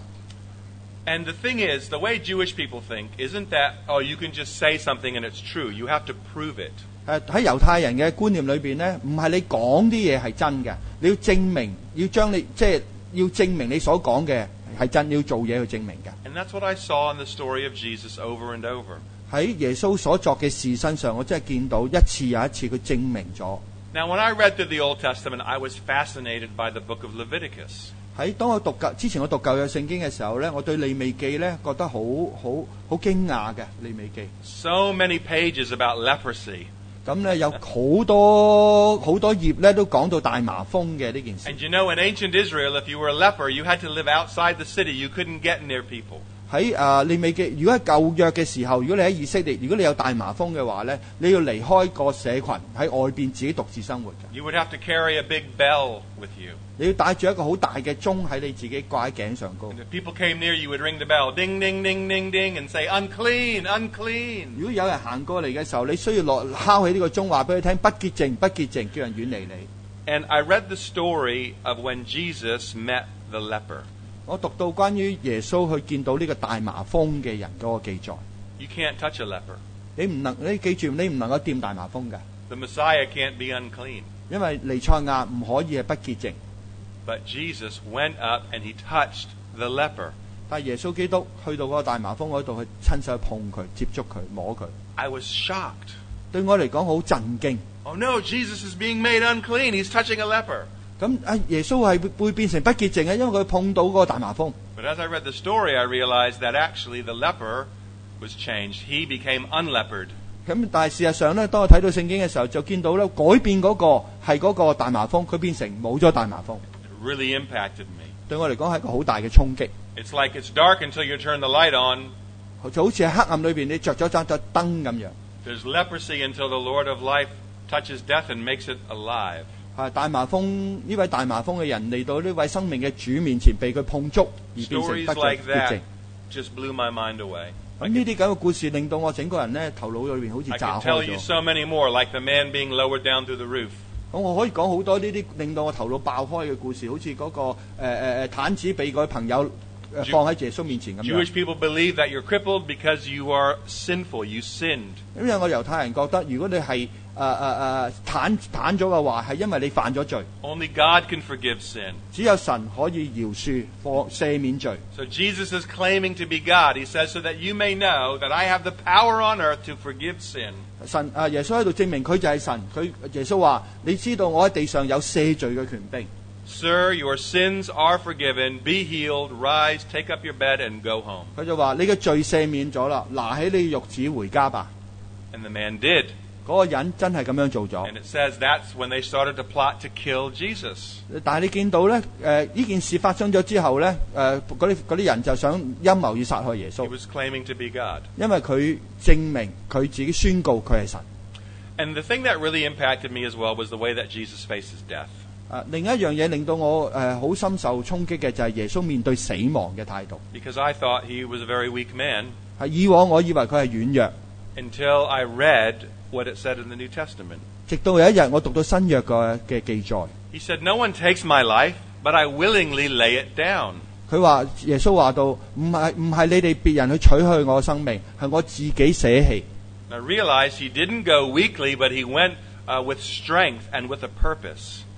And the thing is, the way Jewish people think isn't that, oh, you can just say something and it's true. You have to prove it. 誒喺猶太人嘅觀念裏邊咧，唔係你講啲嘢係真嘅，你要證明，要將你即係要證明你所講嘅係真，你要做嘢去證明嘅。 And that's what I saw in the story of Jesus over and over. 喺耶穌所作嘅事身上，我真係見到一次又一次佢證明咗。 Now, when I read through the Old Testament, I was fascinated by the book of Leviticus. 喺當我讀舊之前，我讀舊約聖經嘅時候咧，我對利未記咧覺得好好好驚訝嘅利未記。 So many pages about leprosy. 咁咧有好多好多頁咧都講到大麻風嘅呢件事。 And you know, in ancient Israel, if you were a leper, you had to live outside the city. You couldn't get near people. 喺啊利未記，如果喺舊約嘅時候，如果你喺以色列，如果你有大麻風嘅話咧，你要離開個社群喺外邊自己獨自生活嘅。 You would have to carry a big bell with you. 你要帶住一個好大嘅鐘喺你自己掛喺頸上高。 And if people came near, you would ring the bell, ding, ding, ding, ding, ding, and say, unclean, unclean. 如果有人行過嚟嘅時候，你需要落敲起呢個鐘，話俾佢聽不潔淨，不潔淨，叫人遠離你。 And I read the story of when Jesus met the leper. 我讀到關於耶穌去見到呢個大麻風嘅人嗰個記載。 You can't touch a leper. 你唔能，你記住，你唔能夠掂大麻風嘅， The Messiah can't be unclean. 因為彌賽亞唔可以係不潔淨。 But Jesus went up and he touched the leper. 但係耶穌基督去到嗰個大麻風嗰度，去親手去碰佢、接觸佢、摸佢。 I was shocked. 對我嚟講好震驚。 Oh no, Jesus is being made unclean. He's touching a leper. 咁啊，耶穌係會會變成不潔淨嘅，因為佢碰到嗰個大麻風。 But as I read the story, I realized that actually the leper was changed. He became unlepered. 咁但係事實上咧，當我睇到聖經嘅時候，就見到咧改變嗰個係嗰個大麻風，佢變成冇咗大麻風。 It really impacted me. 對我嚟講係一個好大嘅衝擊。 It's like it's dark until you turn the light on. 就好似喺黑暗裏邊，你着咗盞盞燈咁樣。 There's leprosy until the Lord of life touches death and makes it alive. 係大麻風呢位大麻風嘅人嚟到呢位生命嘅主面前，被佢碰觸而變成 Stories 得咗 like 潔 that 淨。 just blew my mind away. 咁呢啲咁嘅故事令到我整個人咧頭腦裏邊好似 I 炸 could tell 開 you 咗。 so many more, like the man being lowered down through the roof. 咁我可以講好多呢啲令到我頭腦爆開嘅故事，好似嗰、個誒誒誒毯子被個朋友誒放喺耶穌面前咁樣。 Jewish people believe that you're crippled because you are sinful. You sinned. 因為我猶太人覺得，如果你係誒誒誒癱癱咗嘅話，係因為你犯咗罪， Only God can forgive sin. 只有神可以饒恕、放赦免罪。 So Jesus is claiming to be God. He says, so that you may know that I have the power on earth to forgive sin. 神啊，耶穌喺度證明佢就係神。佢耶穌話：你知道我喺地上有赦罪嘅權柄。 Sir, your sins are forgiven. Be healed. Rise, take up your bed, and go home. 佢就話：你嘅罪赦免咗啦，拿起你嘅褥子回家吧。 And the man did. 嗰個人真係咁樣做咗。 And it says that's when they started to plot to kill Jesus. 但係你見到咧，誒呢件事發生咗之後咧，誒嗰啲嗰啲人就想陰謀要殺害耶 He 穌， was claiming to be God. 因為佢證明佢自己宣告佢係神。 And the thing that really impacted me as well was the way that Jesus faces death. 啊，另一樣嘢令到我誒好深受衝擊嘅就係耶穌面對死亡嘅態度。 Because I thought he was a very weak man 係以往我以為佢係軟弱， until I read what it said in the New Testament. 直到有一日我讀到新約嘅嘅記載， He said, no one takes my life, but I willingly lay it down. 佢話耶穌話到唔係唔係你哋別人去取去我嘅生命，係我自己捨棄。 I realized he didn't go weakly, but he went uh, with strength and with a purpose.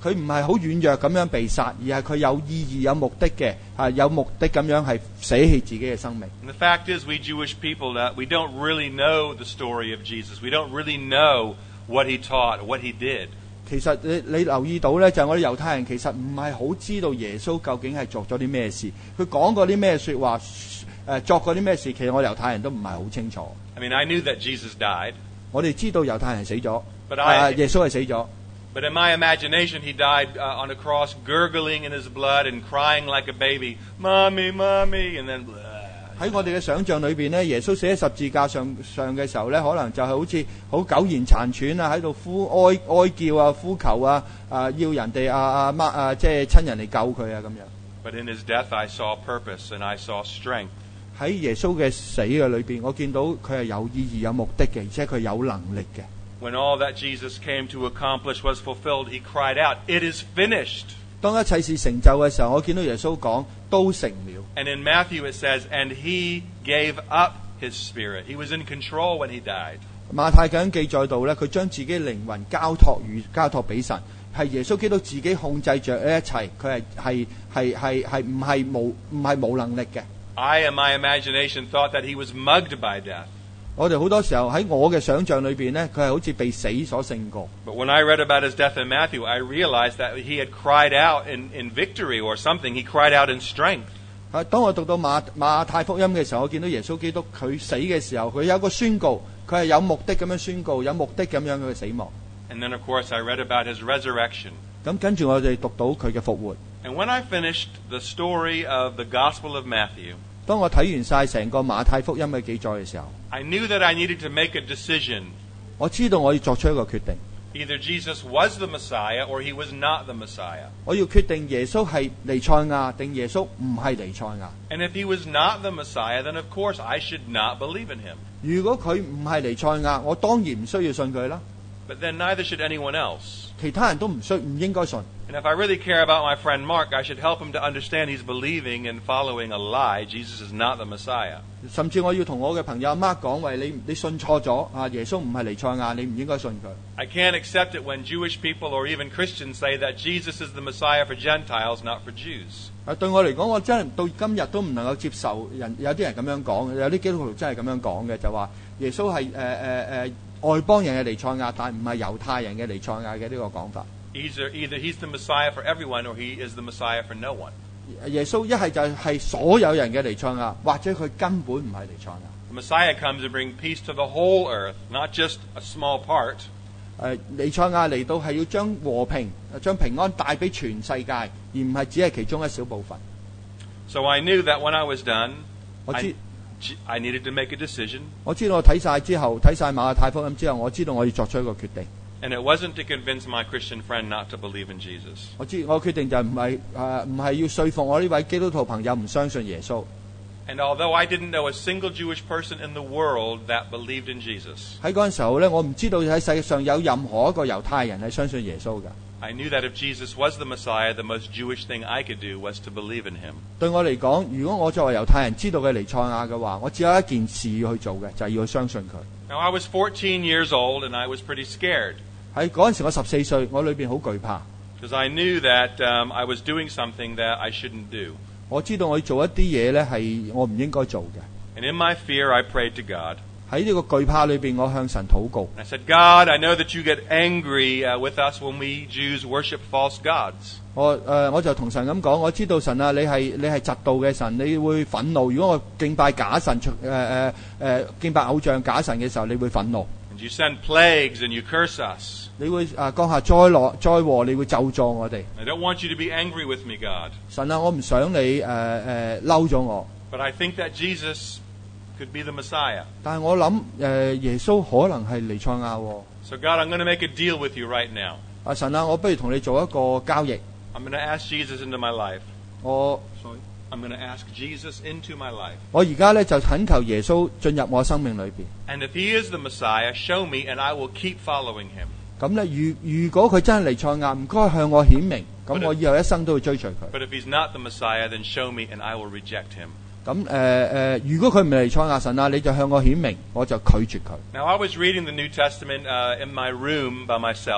佢唔係好軟弱咁樣被殺，而係佢有意義、有目的嘅，係有目的咁樣係捨棄自己嘅生命。 And the fact is, we Jewish people, that we don't really know the story of Jesus. We don't really know what he taught, what he did. 其實你你留意到咧，就係我哋猶太人其實唔係好知道耶穌究竟係作咗啲咩事，佢講過啲咩説話，誒作過啲咩事，其實我哋猶太人都唔係好清楚。 I mean, I knew that Jesus died, 我哋知道猶太人死咗， But I- 誒耶穌係死咗。 but in my imagination, he died uh, on a cross, gurgling in his blood and crying like a baby, "Mommy, mommy," and then. Blah. 喺我哋嘅想像裏邊咧，耶穌死喺十字架上上嘅時候咧，可能就係好似好苟延殘喘啊，喺度呼哀哀叫啊、呼求啊，啊要人哋啊啊媽啊即係親人嚟救佢啊咁樣。 But in his death, I saw purpose and I saw strength. 喺耶穌嘅死嘅裏邊，我見到佢係有意義、有目的嘅，而且佢有能力嘅。 When all that Jesus came to accomplish was fulfilled, he cried out, "It is finished." 當一切事成就嘅時候，我見到耶穌講都成了。 And in Matthew it says, "And he gave up his spirit." He was in control when he died. 馬太咁記載到咧，佢將自己靈魂交託與交託俾神，係耶穌基督自己控制着呢一切，佢係係係係係唔係無唔係冇能力嘅。 I, in my imagination, thought that he was mugged by death. 我哋好多時候喺我嘅想像裏邊咧，佢係好似被死所勝過。 But when I read about his death in Matthew, I realized that he had cried out in, in victory or something. He cried out in strength. 係當我讀到馬馬太福音嘅時候，我見到耶穌基督佢死嘅時候，佢有一個宣告，佢係有目的咁樣宣告，有目的咁樣佢嘅死亡。 And then, of course, I read about his resurrection. 咁跟住我哋讀到佢嘅復活。 And when I finished the story of the Gospel of Matthew, 當我睇完晒成個馬太福音嘅記載嘅時候， I knew that I needed to make a decision. 我知道我要作出一個決定， Either Jesus was the Messiah or he was not the Messiah. 我要決定耶穌係彌賽亞定耶穌唔係彌賽亞。 And if he was not the Messiah, then of course I should not believe in him. 如果佢唔係彌賽亞，我當然唔需要信佢啦。 But then neither should anyone else. 其他人都唔需唔應該信。 And if I really care about my friend Mark, I should help him to understand he's believing and following a lie. Jesus is not the Messiah. 甚至我要同我嘅朋友阿 Mark 講，喂，你你信錯咗啊！耶穌唔係彌賽亞，你唔應該信佢。 I can't accept it when Jewish people or even Christians say that Jesus is the Messiah for Gentiles, not for Jews. 啊，對我嚟講，我真係到今日都唔能夠接受人有啲人咁樣講，有啲基督徒真係咁樣講嘅，就話耶穌係誒誒誒外邦人嘅彌賽亞，但唔係猶太人嘅彌賽亞嘅呢個講法。 Either, either he's the Messiah for everyone or he is the Messiah for no one. 耶穌一係就係所有人嘅彌賽亞，或者佢根本唔係彌賽亞。 The Messiah comes to bring peace to the whole earth, not just a small part. 誒彌賽亞嚟到係要將和平、將平安帶俾全世界，而唔係只係其中一小部分。 So I knew that when I was done, 我知 I, I needed to make a decision. 我知道我睇晒之後，睇晒馬太福音之後，我知道我要作出一個決定。 And it wasn't to convince my Christian friend not to believe in Jesus. 我知我決定就唔係誒唔係要說服我呢位基督徒朋友唔相信耶穌。 And although I didn't know a single Jewish person in the world that believed in Jesus, 喺嗰陣時候咧，我唔知道喺世界上有任何一個猶太人係相信耶穌㗎。 I knew that if Jesus was the Messiah, the most Jewish thing I could do was to believe in him. 對我嚟講，如果我作為猶太人知道嘅彌賽亞嘅話，我只有一件事要去做嘅，就係、是、要去相信佢。 Now, I was fourteen years old and I was pretty scared 喺嗰陣時，我十四歲，我裏邊好懼怕， because I knew that um, I was doing something that I shouldn't do. 我知道我要做一啲嘢咧係我唔應該做嘅。 And in my fear, I prayed to God. 喺呢個懼怕裏邊，我向神禱告。 I said, God, I know that you get angry uh, with us when we Jews worship false gods. 我誒、呃、我就同神咁講，我知道神啊，你係你係嫉妒嘅神，你會憤怒。如果我敬拜假神，誒誒誒敬拜偶像假神嘅時候，你會憤怒。 And you send plagues and you curse us. 你會啊降下災禍災禍，你會咒詛我哋。 I don't want you to be angry with me, God. 神啊，我唔想你誒誒嬲咗我。 But I think that Jesus could be the Messiah. 但係我諗誒、呃、耶穌可能係彌賽亞喎。 So God, I'm going to make a deal with you right now. 啊神啊，我不如同你做一個交易。 I'm going to ask Jesus into my life. 我 I'm going to ask Jesus into my life. 我而家咧就懇求耶穌進入我生命裏邊。 And if he is the Messiah, show me and I will keep following him. 咁咧，如如果佢真係彌賽亞，唔該向我顯明，咁我以後一生都會追隨佢。 But if he's not the Messiah, then show me and I will reject him. 咁誒誒，如果佢唔係彌賽亞，神啊，你就向我顯明，我就拒絕佢。 Now, I was reading the New Testament uh, in my room by myself.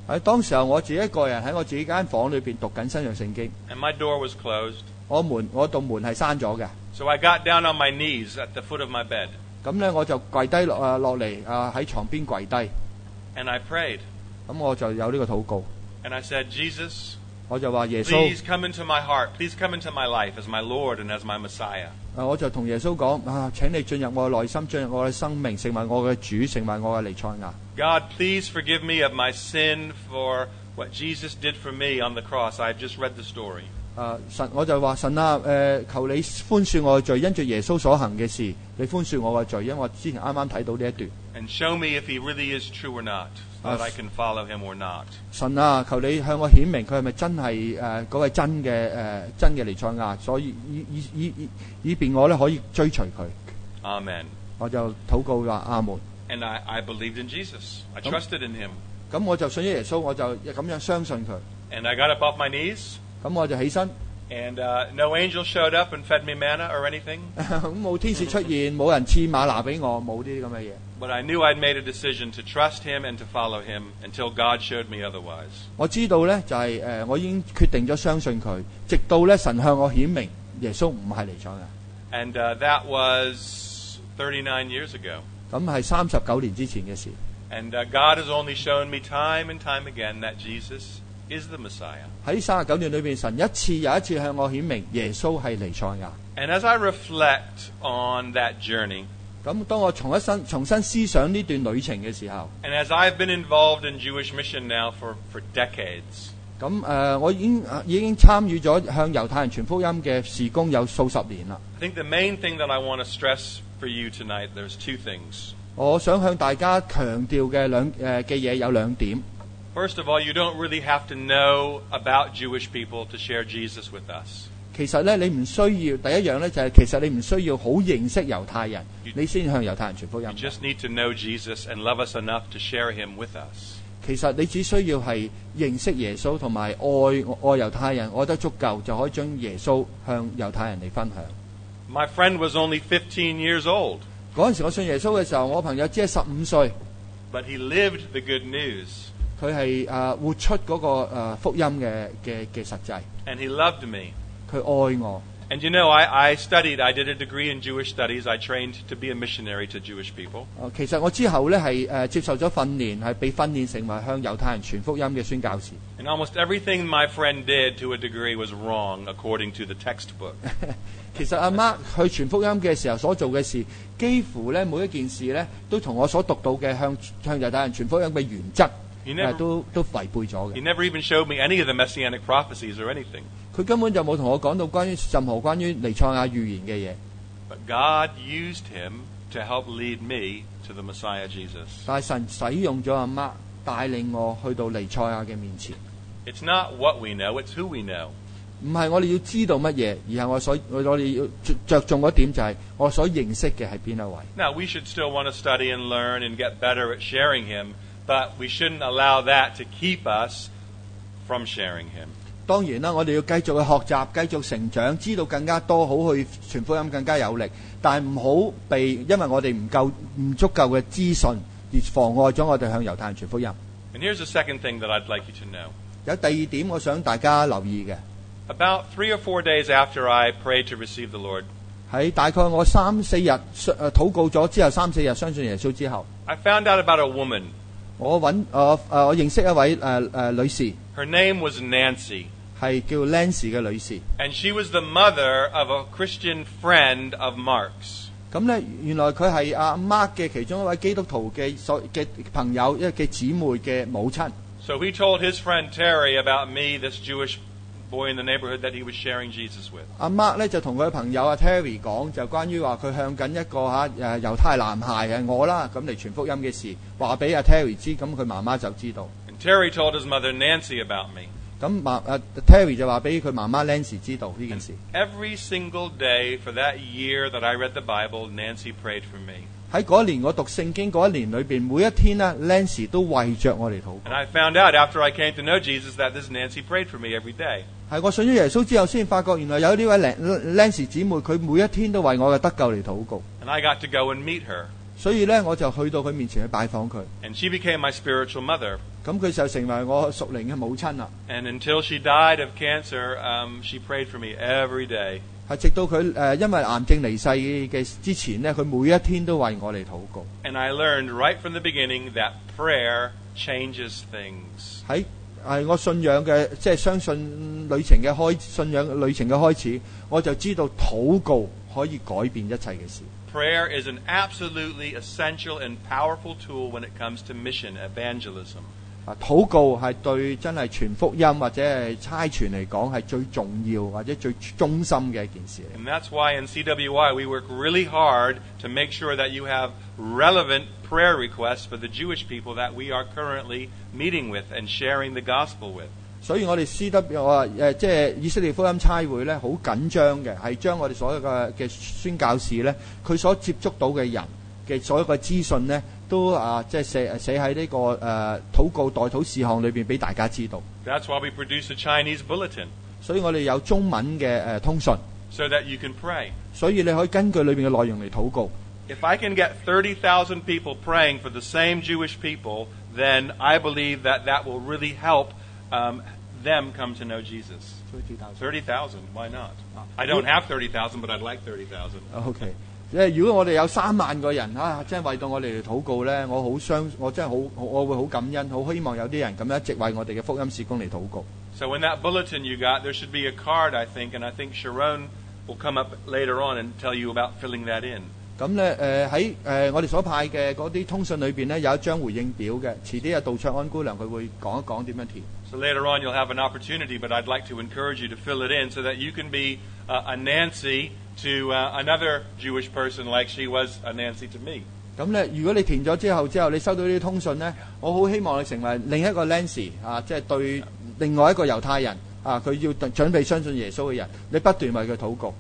喺當時候我自己一個人喺我自己間房裏邊讀緊新約聖經， and my door was closed. 我門我道門係閂咗嘅， So I got down on my knees at the foot of my bed, 咁咧我就跪低落啊落嚟啊喺床邊跪低， and I prayed. 咁我就有呢個禱告， And I said, Jesus, 我就話耶穌， please come into my heart. Please come into my life as my Lord and as my Messiah. 啊我就同耶穌講啊，請你進入我嘅內心，進入我嘅生命，成為我嘅主，成為我嘅彌賽亞。 God, please forgive me of my sin for what Jesus did for me on the cross. I've just read the story. 啊神，我就話神啊，誒求你寬恕我嘅罪，因住耶穌所行嘅事，你寬恕我嘅罪，因為我之前啱啱睇到呢一段。 And show me if he really is true or not, so that I can follow him or not. 神啊，求你向我顯明佢係咪真係誒嗰位真嘅誒、呃、真嘅彌賽亞，所以以以以以以便我咧可以追隨佢。 Amen. 我就禱告話阿門。 And I, I believed in Jesus. I Um, trusted in him. 咁我就信咗耶穌，我就咁樣相信佢。 And I got up off my knees, 咁我就起身， and uh, no angel showed up and fed me manna or anything. 咁冇天使出現，冇人賜嗎哪俾我，冇呢啲咁嘅嘢。 But I knew I'd made a decision to trust him and to follow him until God showed me otherwise. 我知道咧就係、誒，我已經決定咗相信佢，直到咧神向我顯明耶穌唔係彌賽亞。 And uh, that was thirty-nine years ago. 咁係三十九年之前嘅事。 And uh, God has only shown me time and time again that Jesus is the Messiah. 喺三十九年裏邊，神一次又一次向我顯明耶穌係彌賽亞。 And as I reflect on that journey, 咁當我重一新重新思想呢段旅程嘅時候， and as I've been involved in Jewish mission now for, for decades, 咁誒、呃、我已經已經參與咗向猶太人傳福音嘅事工有數十年啦。 I think the main thing that I want to stress for you tonight, there's two things. 我想向大家強調嘅兩誒嘅嘢有兩點。 First of all, you don't really have to know about Jewish people to share Jesus with us. 其實咧，你唔需要第一樣咧，就係、是、其實你唔需要好認識猶太人，你先向猶太人傳福音 You。just need to know Jesus and love us enough to share him with us. 其實你只需要係認識耶穌同埋愛愛猶太人，愛得足夠，就可以將耶穌向猶太人嚟分享。 My friend was only fifteen years old, 嗰陣時我信耶穌嘅時候，我朋友只係十五歲， but he lived the good news, 佢係誒活出嗰、個、呃、福音嘅嘅嘅實際， and he loved me. 佢愛我。 And you know, I, I studied, I did a degree in Jewish studies. I trained to be a missionary to Jewish people. 呃其實我之後咧係誒接受咗訓練，係被訓練成為向猶太人傳福音嘅宣教士。 And almost everything my friend did to a degree was wrong according to the textbook. 其實阿媽去傳福音嘅時候所做嘅事，幾乎咧每一件事咧都同我所讀到嘅向向猶太人傳福音嘅原則 He 誒、 never, 都都違背咗 he 嘅。 never even showed me any of the messianic prophecies or anything. 佢根本就冇同我講到關於任何關於彌賽亞預言嘅嘢。 But God used him to help lead me to the Messiah Jesus. 但係神使用咗阿媽帶領我去到彌賽亞嘅面前。 It's not what we know, it's who we know. 唔係我哋要知道乜嘢，而係我所我我哋要着着重嗰點就係我所認識嘅係邊一位。 Now, we should still want to study and learn and get better at sharing him, but we shouldn't allow that to keep us from sharing him. 當然啦，我哋要繼續去學習，繼續成長，知道更加多，好去傳福音更加有力。但係唔好被因為我哋唔夠唔足夠嘅資訊而妨礙咗我哋向猶太人傳福音。 And here's the second thing that I'd like you to know. 有第二點，我想大家留意嘅， About three or four days after I prayed to receive the Lord, 喺大概我三四日誒禱告咗之後，三四日相信耶穌之後， I found out about a woman. 我揾誒誒我認識一位誒誒、呃、女士， Her name was Nancy, 係叫 Nancy 嘅女士。 and she was the mother of a Christian friend of Mark's. 咁咧，原來佢係阿 Mark 嘅其中一位基督徒嘅所嘅朋友，一嘅姊妹嘅母親。 So he told his friend Terry about me, this Jewish boy in the neighborhood that he was sharing Jesus with. 阿 Mark 咧就同佢朋友阿 Terry 講，就關於話佢向緊一個嚇誒猶太男孩係我啦，咁嚟傳福音嘅事，話俾阿 Terry 知，咁佢媽媽就知道。 And Terry told his mother Nancy about me. 咁媽誒 Terry 就話俾佢媽媽 Nancy 知道呢件事。 Every single day for that year that I read the Bible, Nancy prayed for me. 喺嗰一年我讀聖經嗰一年裏邊，每一天呢 Nancy 都為着我哋禱告。 And I found out after I came to know Jesus that this Nancy prayed for me every day. 係我信咗耶穌之後，先發覺原來有呢位 Nancy 姊妹，佢每一天都為我嘅得救嚟禱告。 And I got to go and meet her. 所以咧，我就去到佢面前去拜訪佢。 And she became my spiritual mother. 咁佢就成為我屬靈嘅母親啦。 And until she died of cancer, um, she prayed for me every day. 係直到佢誒、呃、因為癌症離世嘅之前呢，佢每一天都為我哋禱告。 And I learned right from the beginning that prayer changes things. 喺係我信仰嘅即係相信旅程嘅開信仰旅程嘅開始，我就知道禱告可以改變一切嘅事。 Prayer is an absolutely essential and powerful tool when it comes to mission evangelism. 啊，禱告係對真係傳福音或者係差傳嚟講係最重要或者最忠心嘅一件事嚟。 And that's why in C W Y we work really hard to make sure that you have relevant prayer requests for the Jewish people that we are currently meeting with and sharing the gospel with. 所以我哋 C W 我話誒即係以色列福音差會咧，好緊張嘅，係將我哋所有嘅嘅宣教士咧，佢所接觸到嘅人嘅所有嘅資訊咧，都啊即係寫寫喺呢個誒禱告代禱事項裏邊俾大家知道。 That's why we produce a Chinese bulletin 所以我哋有中文嘅誒通訊， so that you can pray. 所以你可以根據裏邊嘅內容嚟禱告。 If I can get thirty thousand people praying for the same Jewish people, then I believe that that will really help um, them come to know Jesus. thirty thousand, why not? I don't have thirty thousand, but I'd like thirty thousand. OK， 即係如果我哋有三萬個人啊，即係為到我哋嚟禱告咧，我好相，我真係好，我會好感恩，好希望有啲人咁樣一直為我哋嘅福音事工嚟禱告。 So in that bulletin you got, there should be a card, I think, and I think Sharon will come up later on and tell you about filling that in. 咁咧誒喺誒我哋所派嘅嗰啲通訊裏邊咧，有一張回應表嘅，遲啲啊杜卓安姑娘佢會講一講點樣填。 So later on you'll have an opportunity, but I'd like to encourage you to fill it in so that you can be uh, a Nancy to uh, another Jewish person like she was a Nancy to me. 咁咧，如果你填咗之後，之後你收到呢啲通訊咧，我好希望你成為另一個 Nancy 啊，即係對另外一個猶太人啊，佢要準備相信耶穌嘅人，你不斷為佢禱告。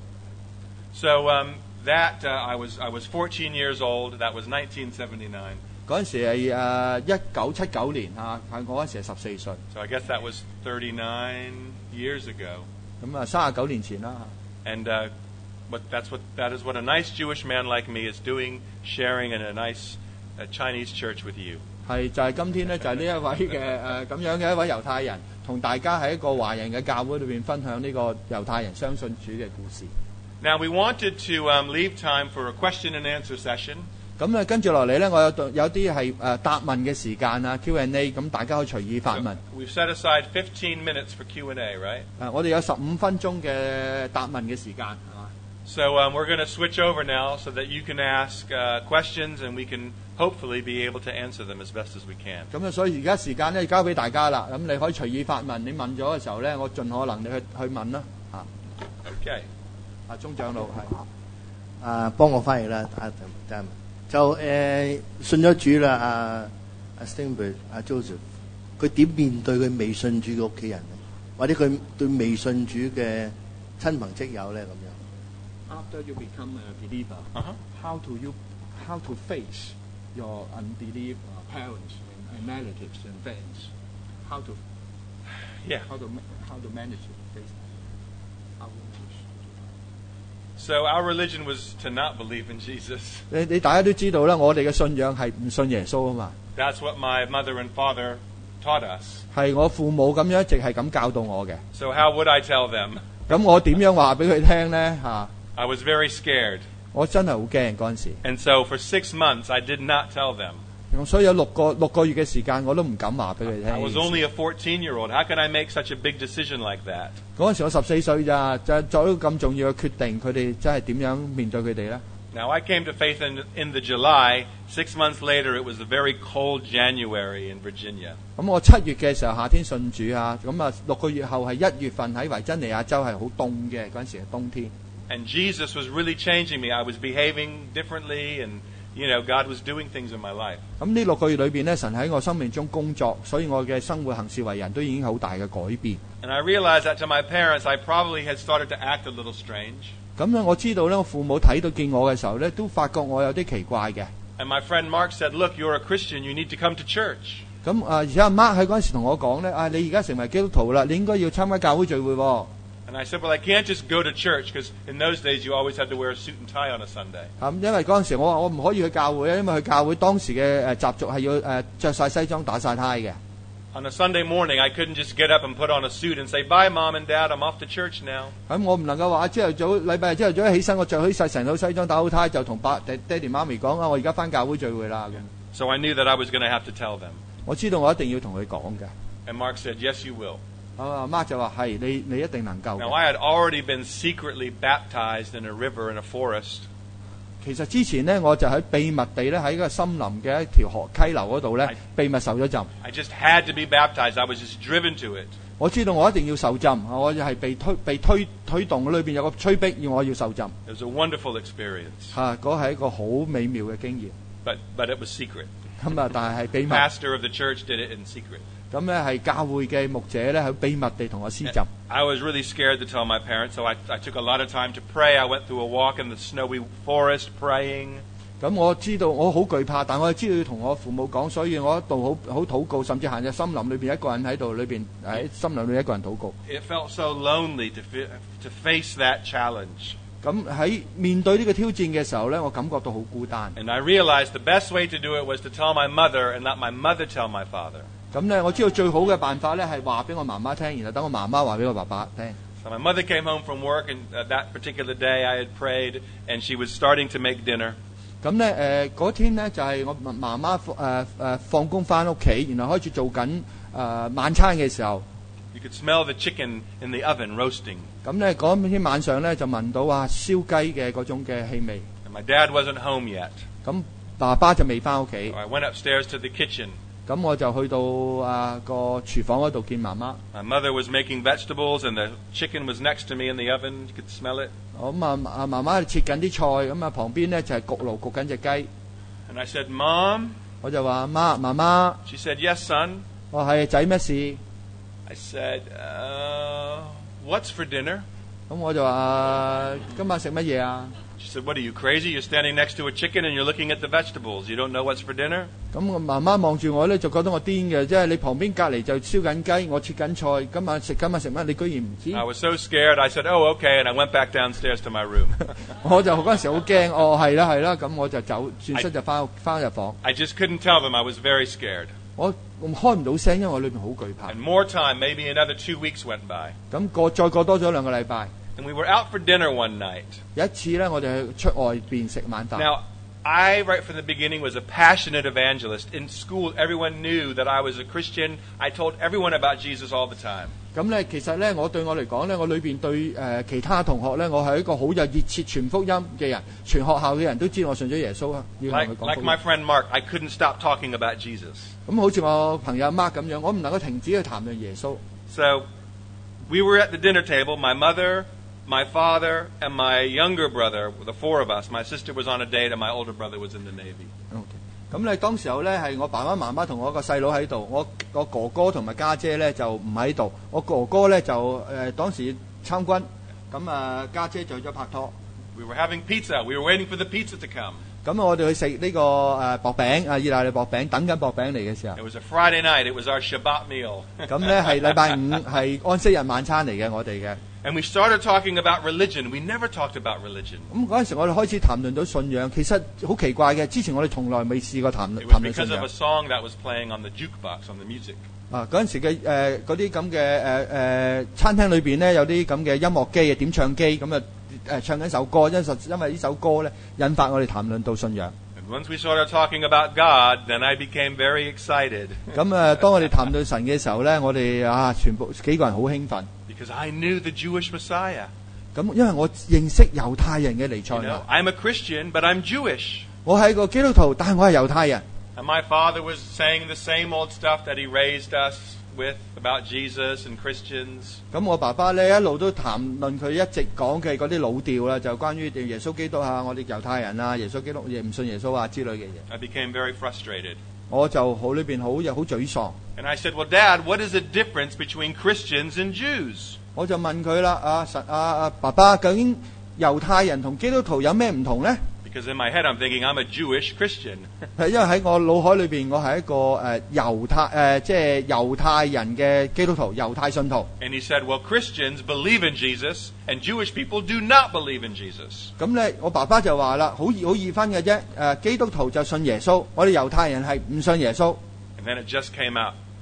So um, that uh, I was I was fourteen years old. That was nineteen seventy-nine. 嗰陣時係誒一九七九年啊，係我嗰陣時係十四歲， So I guess that was thirty-nine years ago. 咁啊三十九年前啦。 And uh, but that's what that is what a nice Jewish man like me is doing, sharing in a nice uh, Chinese church with you. 係就係今天咧，就係呢一位嘅誒咁樣嘅一位猶太人，同大家喺一個華人嘅教會裏邊分享呢個猶太人相信主嘅故事。 Now we wanted to um, leave time for a question and answer session. 咁咧跟住落嚟咧，我有有啲係誒答問嘅時間啊 Q and A， 咁大家可以隨意發問。 We've set aside fifteen minutes for Q and A, right? 誒，我哋有十五分鐘嘅答問嘅時間，係嘛？ So um, we're going to switch over now so that you can ask uh, questions and we can hopefully be able to answer them as best as we can. 咁啊，所以而家時間咧交俾大家啦。咁你可以隨意發問，你問咗嘅時候咧，我盡可能你去去問啦。嚇， Okay. 啊，鐘長老係啊，幫我翻譯啦，啊就就誒信咗主啦，阿阿 Stingberg 阿 Joseph， 佢點面對佢未信主嘅屋企人咧，或者佢對未信主嘅親朋戚友咧咁樣。 After you become a believer, Uh-huh. how to you how to face your unbelief parents and relatives and friends? How to Yeah. how to how to manage to face how to So our religion was to not believe in Jesus. 你你大家都知道啦，我哋嘅信仰係唔信耶穌啊嘛， That's what my mother and father taught us. 係我父母咁樣一直係咁教導我嘅。 So how would I tell them? 咁我點樣話俾佢聽咧嚇？ I was very scared. 我真係好驚嗰陣時， And so for six months I did not tell them. 咁所以有六個六個月嘅時間我都唔敢話俾佢聽。 I was only a fourteen-year-old. How could I make such a big decision like that? 嗰陣時我十四歲咋，就做一個咁重要嘅決定，佢哋真係點樣面對佢哋咧？ Now I came to faith in, in the July. Six months later, it was a very cold January in Virginia. 咁我七月嘅時候夏天信主啊，咁啊六個月後係一月份喺維珍尼亞州係好凍嘅，嗰陣時係冬天。 And Jesus was really changing me. I was behaving differently and, you know, God was doing things in my life. 咁呢六個月裏邊咧，神喺我生命中工作，所以我嘅生活行事為人都已經好大嘅改變。 And I realized that to my parents, I probably had started to act a little strange. 咁咧我知道咧，我父母睇到見我嘅時候咧，都發覺我有啲奇怪嘅。 And my friend Mark said, look, you're a Christian. You need to come to church. 咁啊，而家阿媽喺嗰陣時同我講咧，啊你而家成為基督徒啦，你應該要參加教會聚會喎。 And I said, well, I can't just go to church because in those days you always had to wear a suit and tie on a Sunday. 咁因為嗰陣時我話我唔可以去教會啊，因為去教會當時嘅誒習俗係要誒著曬西裝打曬呔嘅。 On a Sunday morning, I couldn't just get up and put on a suit and say, "Bye, Mom and Dad, I'm off to church now." 咁我唔能夠話朝頭早禮拜日朝頭早一起身，我着起晒成套西裝打好呔，就同爸爹爹哋媽咪講啊，我而家翻教會聚會啦。咁 So I knew that I was going to have to tell them. 我知道我一定要同佢講嘅。 And Mark said, "Yes, you will." 啊媽就話係你你一定能夠嘅。 Now, I had already been secretly baptized in a river in a forest. 其實之前呢，我就喺秘密地咧喺個森林嘅一條河溪流嗰度咧，秘密受咗浸。 I just had to be baptized. I was just driven to it. 我知道我一定要受浸，我就係被推被推推動，裏邊有個催逼要我要受浸。 It was a wonderful experience. 嚇，嗰係一個好美妙嘅經驗。 But, but it was secret. 咁啊，但係係秘密。 The pastor of the church did it in secret. 咁咧係教會嘅牧者咧喺秘密地同我施浸。 I was really scared to tell my parents, so I, I took a lot of time to pray. I went through a walk in the snowy forest praying. 咁我知道我好懼怕，但我知道要同我父母講，所以我一度好好禱告，甚至行入森林裏邊一個人喺度裏邊喺森林裏一個人禱告。 It felt so lonely to, fi- to face that challenge. 咁喺面對呢個挑戰嘅時候咧，我感覺到好孤單。 And I realized the best way to do it was to tell my mother and let my mother tell my father. 咁咧，我知道最好嘅辦法咧係話俾我媽媽聽，然後等我媽媽話俾我爸爸聽。 So my mother came home from work, and uh, that particular day I had prayed, and she was starting to make dinner. 咁咧誒嗰天咧就係、是、我媽媽誒誒放工翻屋企，然後開始做緊誒、呃、晚餐嘅時候。 You could smell the chicken in the oven roasting. 咁咧嗰天晚上咧就聞到話燒雞嘅嗰種嘅氣味。 And my dad wasn't home yet. 咁爸爸就未翻屋企。 So I went upstairs to the kitchen. 咁我就去到啊個廚房嗰度見媽媽。 My mother was making vegetables, and the chicken was next to me in the oven. You could smell it. 咁啊啊媽媽切緊啲菜，咁啊旁邊咧就係焗爐焗緊隻雞。 And I said, "Mom." 我就話媽媽媽， She said, "Yes, son." 我係仔咩事？ I said, uh, "What's for dinner?" 咁我就話今晚食乜嘢啊？ She said, "What are you, crazy? You're standing next to a chicken and you're looking at the vegetables. You don't know what's for dinner?" 咁我媽媽望住我咧，就覺得我癲嘅，即係你旁邊隔離就燒緊雞，我切緊菜，今晚食今晚食乜？你居然唔知？ I was so scared. I said, "Oh, okay," and I went back downstairs to my room. 我就嗰陣時好驚，哦係啦係啦，咁我就走，轉身就翻翻入房。 I just couldn't tell them. I was very scared. 我我開唔到聲，因為我裏邊好懼怕。 And more time, maybe another two weeks went by. 咁過再過多咗兩個禮拜， And we were out for dinner one night. 有一次咧，我哋去出外邊食晚飯。 Now, I, right from the beginning, was a passionate evangelist. In school, everyone knew that I was a Christian. I told everyone about Jesus all the time. 咁咧，其實咧，我對我嚟講咧，我裏邊對誒、呃、其他同學咧，我係一個好有熱切傳福音嘅人，全學校嘅人都知我信咗耶穌啊，要同 Like, 佢講 like 福 my 音。 friend Mark, I couldn't stop talking about Jesus. 咁好似我朋友 Mark 咁樣，我唔能夠停止去談論耶穌。 So, we were at the dinner table, my mother, my father, and my younger brother, the four of us. My sister was on a date, and my older brother was in the Navy. OK， 咁咧當時候咧係我爸爸媽媽同我個細佬喺度，我個哥哥同埋家姐咧就唔喺度。我哥哥咧就誒、呃、當時參軍，咁啊家姐就去咗拍拖。 We were having pizza. We were waiting for the pizza to come. 咁我哋去食呢個誒薄餅啊，意大利薄餅，等緊薄餅嚟嘅時候。 It was a Friday night. It was our Shabbat meal. 咁咧係禮拜五係安息日晚餐嚟嘅，我哋嘅。 And we started talking about religion. We never talked about religion. 咁嗰陣時我哋開始談論到信仰，其實好奇怪嘅，之前我哋從來未試過談 It 談 was 論信 because of 仰 a。song that was playing on the jukebox, on the music. 啊，嗰陣時嘅誒嗰啲咁嘅誒誒餐廳裏邊咧有啲咁嘅音樂機啊點唱機咁啊誒唱緊首歌，因實因為呢首歌咧引發我哋談論到信仰。 And once we started talking about God, then I became very excited. 咁啊，當我哋談到神嘅時候咧，我哋啊全部幾個人好興奮。 Because I knew the Jewish Messiah. 咁因為我認識猶太人嘅彌賽 You 亞 know,，I'm a Christian, but I'm Jewish. 我係個基督徒，但係我係猶太人。 And my father was saying the same old stuff that he raised us with about Jesus and Christians. 咁我爸爸咧一路都談論佢一直講嘅嗰啲老調啦，就關於耶穌基督啊，我哋猶太人啊，耶穌基督亦唔信耶穌啊之類嘅嘢。 I became very frustrated. 我就好裏邊好又好沮喪。 And I said, "Well, Dad, what is the difference between Christians and Jews?" 我就問佢啦，啊神啊啊爸爸，究竟猶太人同基督徒有咩唔同呢？ Because in my head I'm thinking I'm a Jewish Christian. 係因為喺我腦海裏邊，我係一個誒猶太誒即係猶太人嘅基督徒，猶太信徒。 And he said, "Well, Christians believe in Jesus, and Jewish people do not believe in Jesus." 咁咧，我爸爸就話啦，好易好易分嘅啫。誒基督徒就信耶穌，我哋猶太人係唔信耶穌。 And then it just came out.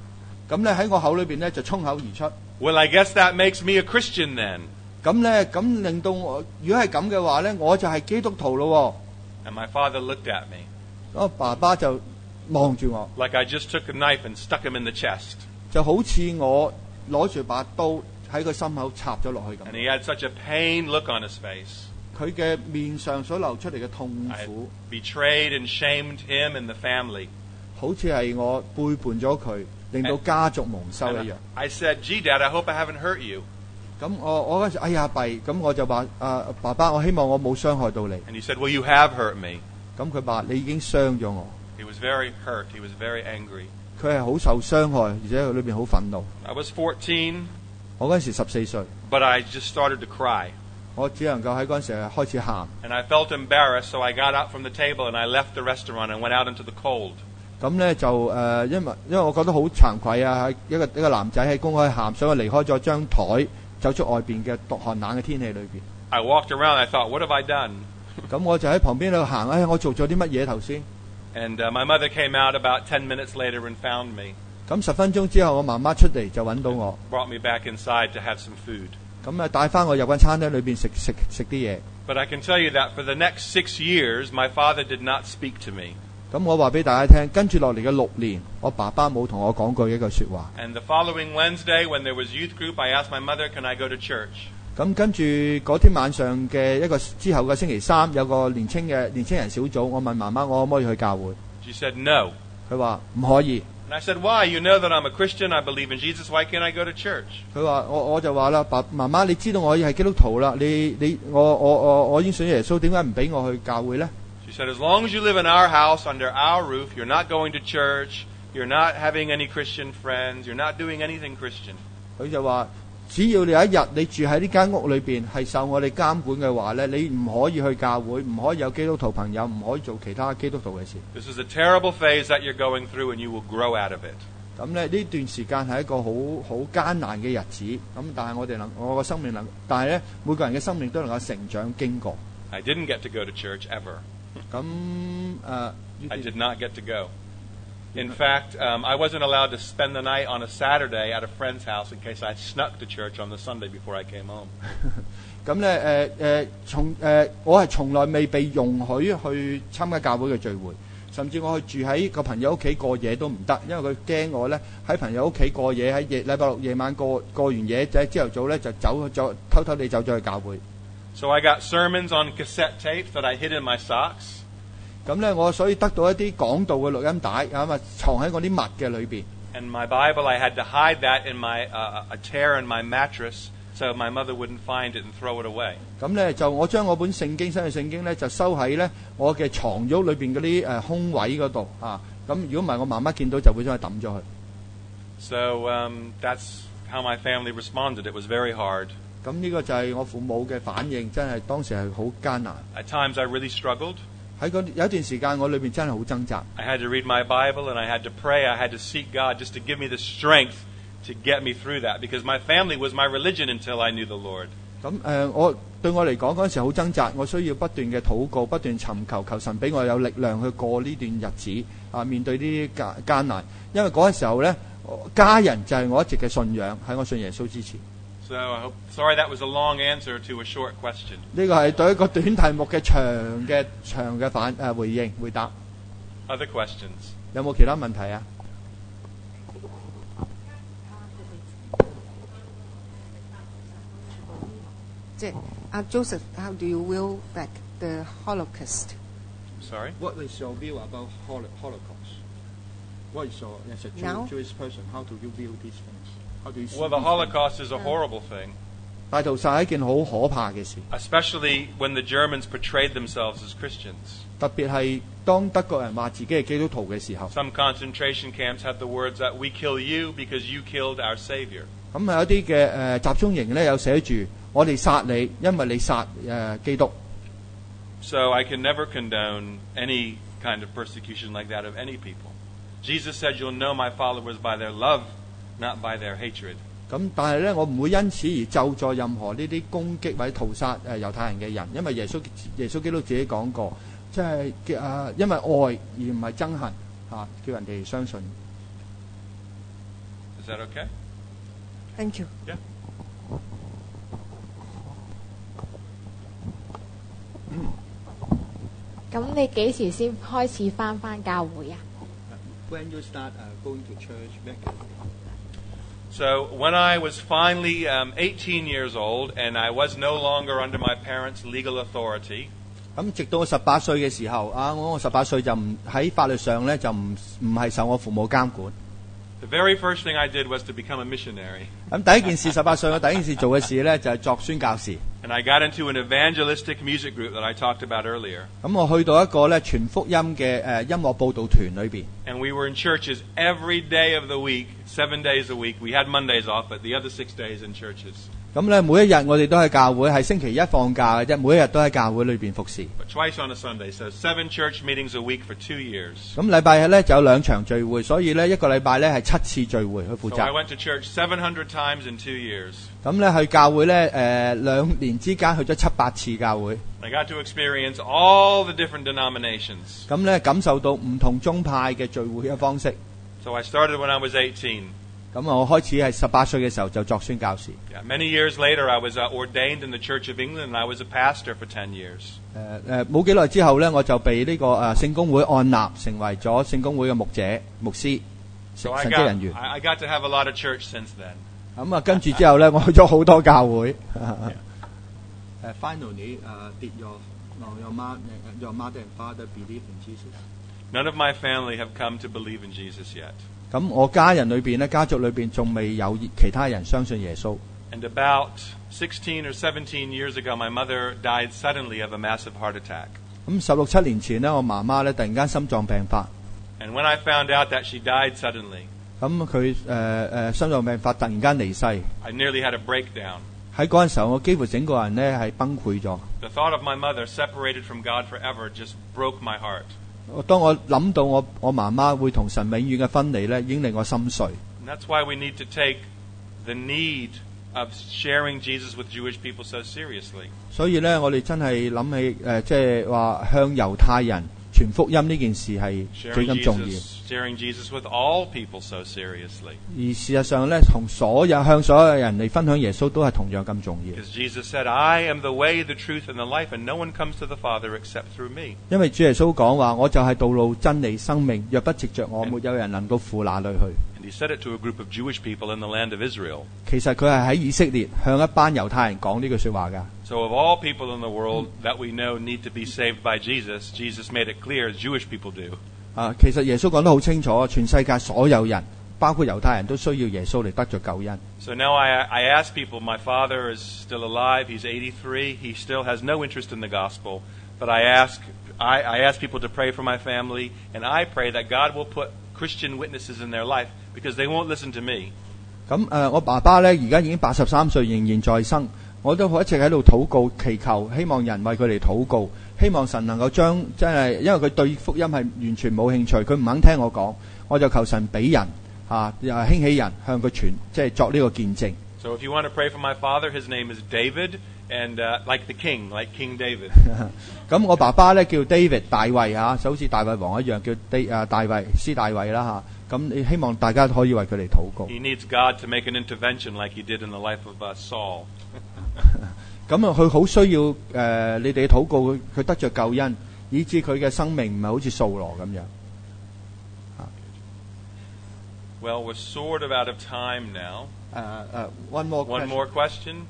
咁咧喺我口裏邊咧就衝口而出。 Well, I guess that makes me a Christian then. 咁咧咁令到我，如果係咁嘅話咧，我就係基督徒咯。 And my father looked at me 我爸爸就望住我， like I just took a knife and stuck him in the chest. 就好似我攞住把刀喺佢心口插咗落去 And 咁。 he had such a pained look on his face. 佢嘅面上所流出嚟嘅痛 I 苦， betrayed and shamed him and the family. 好似係我背叛咗佢，令到家族蒙羞一 And 樣。 I said, gee, Dad, I hope I haven't hurt you. 咁我我嗰陣時，哎呀弊，咁我就話啊爸爸，我希望我冇傷害到你。 And he said, well, you have hurt me. 咁佢話你已經傷咗我， He was very hurt. He was very angry. 佢係好受傷害，而且佢裏邊好憤怒。 I was fourteen, 我嗰陣時十四歲， but I just started to cry. 我只能夠喺嗰陣時開始喊。 And I felt embarrassed, so I got up from the table and I left the restaurant and went out into the cold. 咁咧就誒、呃，因為因為我覺得好慚愧啊，喺一個一個男仔喺公開喊，所以我離開咗張台，走出外邊嘅毒寒冷嘅天氣裏邊。 I walked around. I thought, what have I done? 咁我就喺旁邊度行，哎，我做咗啲乜嘢頭先？ And uh, my mother came out about ten minutes later and found me, 咁十分鐘之後，我媽媽出嚟就揾到我， brought me back inside to have some food. 咁啊帶翻我入間餐廳裏邊食食食啲嘢。 But I can tell you that for the next six years, my father did not speak to me. 咁我話俾大家聽，跟住落嚟嘅六年，我爸爸冇同我講過一句説話。 And the following Wednesday, when there was youth group, I asked my mother, can I go to church? 咁跟住嗰天晚上嘅一個之後嘅星期三，有個年青嘅年青人小組，我問媽媽我可唔可以去教會？ She said, no. 佢話唔可以。 And I said, why? You know that I'm a Christian. I believe in Jesus. Why can't I go to church? 佢話我我就話啦，爸媽媽，你知道我係基督徒啦，你你我我我我已經信耶穌，點解唔俾我去教會呢？ She said, as long as you live in our house, under our roof, you're not going to church, you're not having any Christian friends, you're not doing anything Christian. 佢就話：只要你有一日你住喺呢間屋裏邊係受我哋監管嘅話咧，你唔可以去教會，唔可以有基督徒朋友，唔可以做其他基督徒嘅事。 This is a terrible phase that you're going through, and you will grow out of it. 咁咧呢段時間係一個好好艱難嘅日子。咁但係我哋能我個生命能，但係咧每個人嘅生命都能夠成長經過。 I didn't get to go to church ever. 咁誒、呃 I did not get to go. In fact, um, I wasn't allowed to spend the night on a Saturday at a friend's house in case I snuck to church on the Sunday before I came home. 咁咧誒誒從誒、呃、我係從來未被容許去參加教會嘅聚會，甚至我去住喺個朋友屋企過夜都唔得，因為佢驚我咧喺朋友屋企過夜，喺夜禮拜六夜晚過過完夜，就喺朝頭早咧就走咗偷偷地走咗去教會。 So I got sermons on cassette tapes that I hid in my socks. 咁咧我所以得到一啲講道嘅錄音帶咁啊藏喺我啲襪嘅裏邊。 And my Bible, I had to hide that in my uh, a tear in my mattress so my mother wouldn't find it and throw it away. 咁咧就我將我本聖經新嘅聖經咧就收喺咧我嘅床褥裏邊嗰啲誒空位嗰度啊。咁如果唔係我媽媽見到就會將佢抌咗佢。 So um, that's how my family responded. It was very hard. 咁呢個就係我父母嘅反應，真係當時係好艱難。 At times I really struggled. 喺嗰有一段時間我裏邊真係好掙扎。 I had to read my Bible and I had to pray. I had to seek God just to give me the strength to get me through that because my family was my religion until I knew the Lord. 咁誒、呃，我對我嚟講嗰陣時好掙扎，我需要不斷嘅禱告，不斷尋求求神俾我有力量去過呢段日子啊，面對呢啲艱艱難。因為嗰陣時候咧，家人就係我一直嘅信仰，喺我信耶穌之前。 So I hope, sorry that was a long answer to a short question. 呢個係對一個短題目嘅長嘅長嘅反誒、呃、回應回答。 Other questions? 有冇其他問題啊？ 即係阿 Joseph，how do you view back the Holocaust? Sorry? What is your view about Holocaust? What is your as a Now? Jewish person? How do you view these things? How do you see Well, the these Holocaust is a horrible thing, 大屠殺係一件好可怕嘅事， especially when the Germans portrayed themselves as Christians. 特別係當德國人話自己係基督徒嘅時候。 Some concentration camps had the words that we kill you because you killed our Savior. 咁係有啲嘅誒集中營咧，有寫住我哋殺你，因為你殺誒、呃、基督。 So I can never condone any kind of persecution like that of any people. Jesus said, you'll know my followers by their love, not by their hatred. 咁但係咧，我唔會因此而咒詛任何呢啲攻擊或者屠殺誒、呃、猶太人嘅人，因為耶穌耶穌基督自己講過，即係誒因為愛而唔係憎恨嚇、啊，叫人哋相信。 Is that okay? Thank you. Yeah. 咁你幾時先開始返返教會啊？ When you start going to church regularly? So when I was finally um, eighteen years old and I was no longer under my parents' legal authority, 咁直到我十八歲嘅時候，啊，我我十八歲就唔喺法律上咧就唔唔係受我父母監管。 the very first thing I did was to become a missionary. 咁第一件事，十八歲我第一件事做嘅事咧就係作宣教士。 And I got into an evangelistic music group that I talked about earlier. 咁我去到一個咧全福音嘅誒音樂報道團裏邊。 And we were in churches every day of the week, seven days a week. We had Mondays off, but the other six days in churches. 咁咧每一日我哋都喺教會，係星期一放假嘅啫，每一日都喺教會裏邊服侍。 But twice on a Sunday, so seven church meetings a week for two years. 咁禮拜日咧就有兩場聚會，所以咧一個禮拜咧係七次聚會去負 So I 責。 went to church seven hundred times in two years. 咁咧去教會咧誒兩年之間去咗七八次教會。 I got to experience all the different denominations. 咁咧感受到唔同宗派嘅聚會嘅方式。 So I started when I was eighteen. 咁我開始係十八歲嘅時候就作宣教士。 Yeah, many years later, I was uh, ordained in the Church of England, and I was a pastor for ten years. 誒誒冇幾耐之後咧，我就被呢個誒聖公會按立，成為咗聖公會嘅牧者、牧師、 So I 神職 got, 人員。 I I got to have a lot of church since then. 咁啊，跟住之後咧，我去咗好多教會。誒，finally, did your your mother your mother and father believe in Jesus? None of my family have come to believe in Jesus yet. 咁我家人裏邊咧，家族裏邊仲未有其他人相信耶穌。 And about sixteen or seventeen years ago, my mother died suddenly of a massive heart attack. 咁十六七年前咧，我媽媽咧突然間心臟病發。 And when I found out that she died suddenly, 咁佢誒誒心臟病發，突然間離世。 I nearly had a breakdown. 喺嗰陣時候，我幾乎整個人咧係崩潰咗。 The thought of my mother separated from God forever just broke my heart. 當我諗到我我媽媽會同神永遠嘅分離咧，已經令我心碎。 And that's why we need to take the need of sharing Jesus with Jewish people so seriously. 所以咧，我哋真係諗起誒，即係話向猶太人傳福音呢件事係幾 Sharing 咁重要。 Jesus, sharing Jesus with all people so seriously. 而事實上咧，同所有向所有人嚟分享耶穌都係同樣咁重要。 Because Jesus said, I am the way, the truth, and the life, and no one comes to the Father except through me. 因為主耶穌講話，我就係道路、真理、生命，若不藉着我，沒有人能到父那裏去。 And he said it to a group of Jewish people in the land of Israel. 其實佢係喺以色列向一班猶太人講呢句說話㗎。 So of all people in the world that we know need to be saved by Jesus, Jesus made it clear Jewish people do. 啊，其實耶穌講得好清楚，全世界所有人，包括猶太人都需要耶穌嚟得着救恩。 So now I, I ask people, my father is still alive, he's eighty-three, he still has no interest in the gospel, but I ask, I, I ask people to pray for my family, and I pray that God will put Christian witnesses in their life, because they won't listen to me. 咁誒、呃，我爸爸咧而家已經八十三歲，仍然在生。我都一直喺度禱告、祈求，希望人為佢哋禱告，希望神能夠將真係，因為佢對福音係完全冇興趣，佢唔肯聽我講，我就求神俾人啊，又興起人向佢傳，即係作呢個見證。 So if you want to pray for my father, his name is David, and uh, like the king, like King David. 咁我爸爸咧叫 David 大衛嚇，就好似大衛王一樣，叫 D 啊大衛施大衛啦嚇。咁你希望大家可以為佢哋禱告。 He needs God to make an intervention like he did in the life of uh, Saul. 咁啊，佢好需要誒、呃、你哋禱告佢，佢得着救恩，以致佢嘅生命唔係好似掃羅咁樣。 Well, we're sort of out of time now. 誒誒 one more One more question.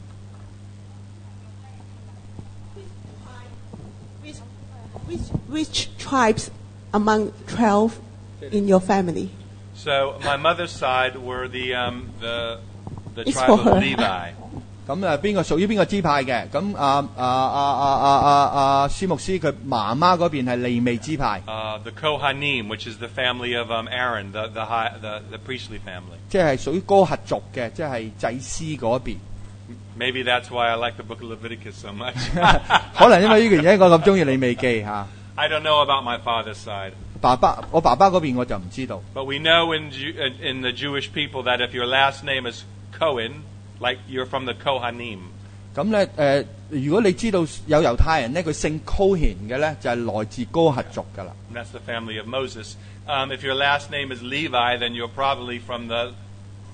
Which, which, which tribes among twelve in your family? So my mother's side were the um, the the It's tribe for of her. Levi. 咁誒邊個屬於邊個支派嘅？咁啊啊啊啊啊啊啊施牧師佢媽媽嗰邊係利未支派， Uh, the Kohanim, which is the family of um, Aaron, the the, high, the the priestly family. 即係屬於哥轄族嘅，即係祭司嗰邊。 Maybe that's why I like the book of Leviticus so much. 可能因為呢個原因，我咁中意利未記嚇。 I don't know about my father's side, 爸爸，我爸爸嗰邊我就唔知道。 but we know in Ju- in in the Jewish people that if your last name is Cohen, like you're from the Kohanim. 咁咧誒，如果你知道有猶太人咧，佢姓 Cohen 嘅咧，就係、是、來自哥轄族㗎啦。 And that's the family of Moses. Um, if your last name is Levi, then you're probably from the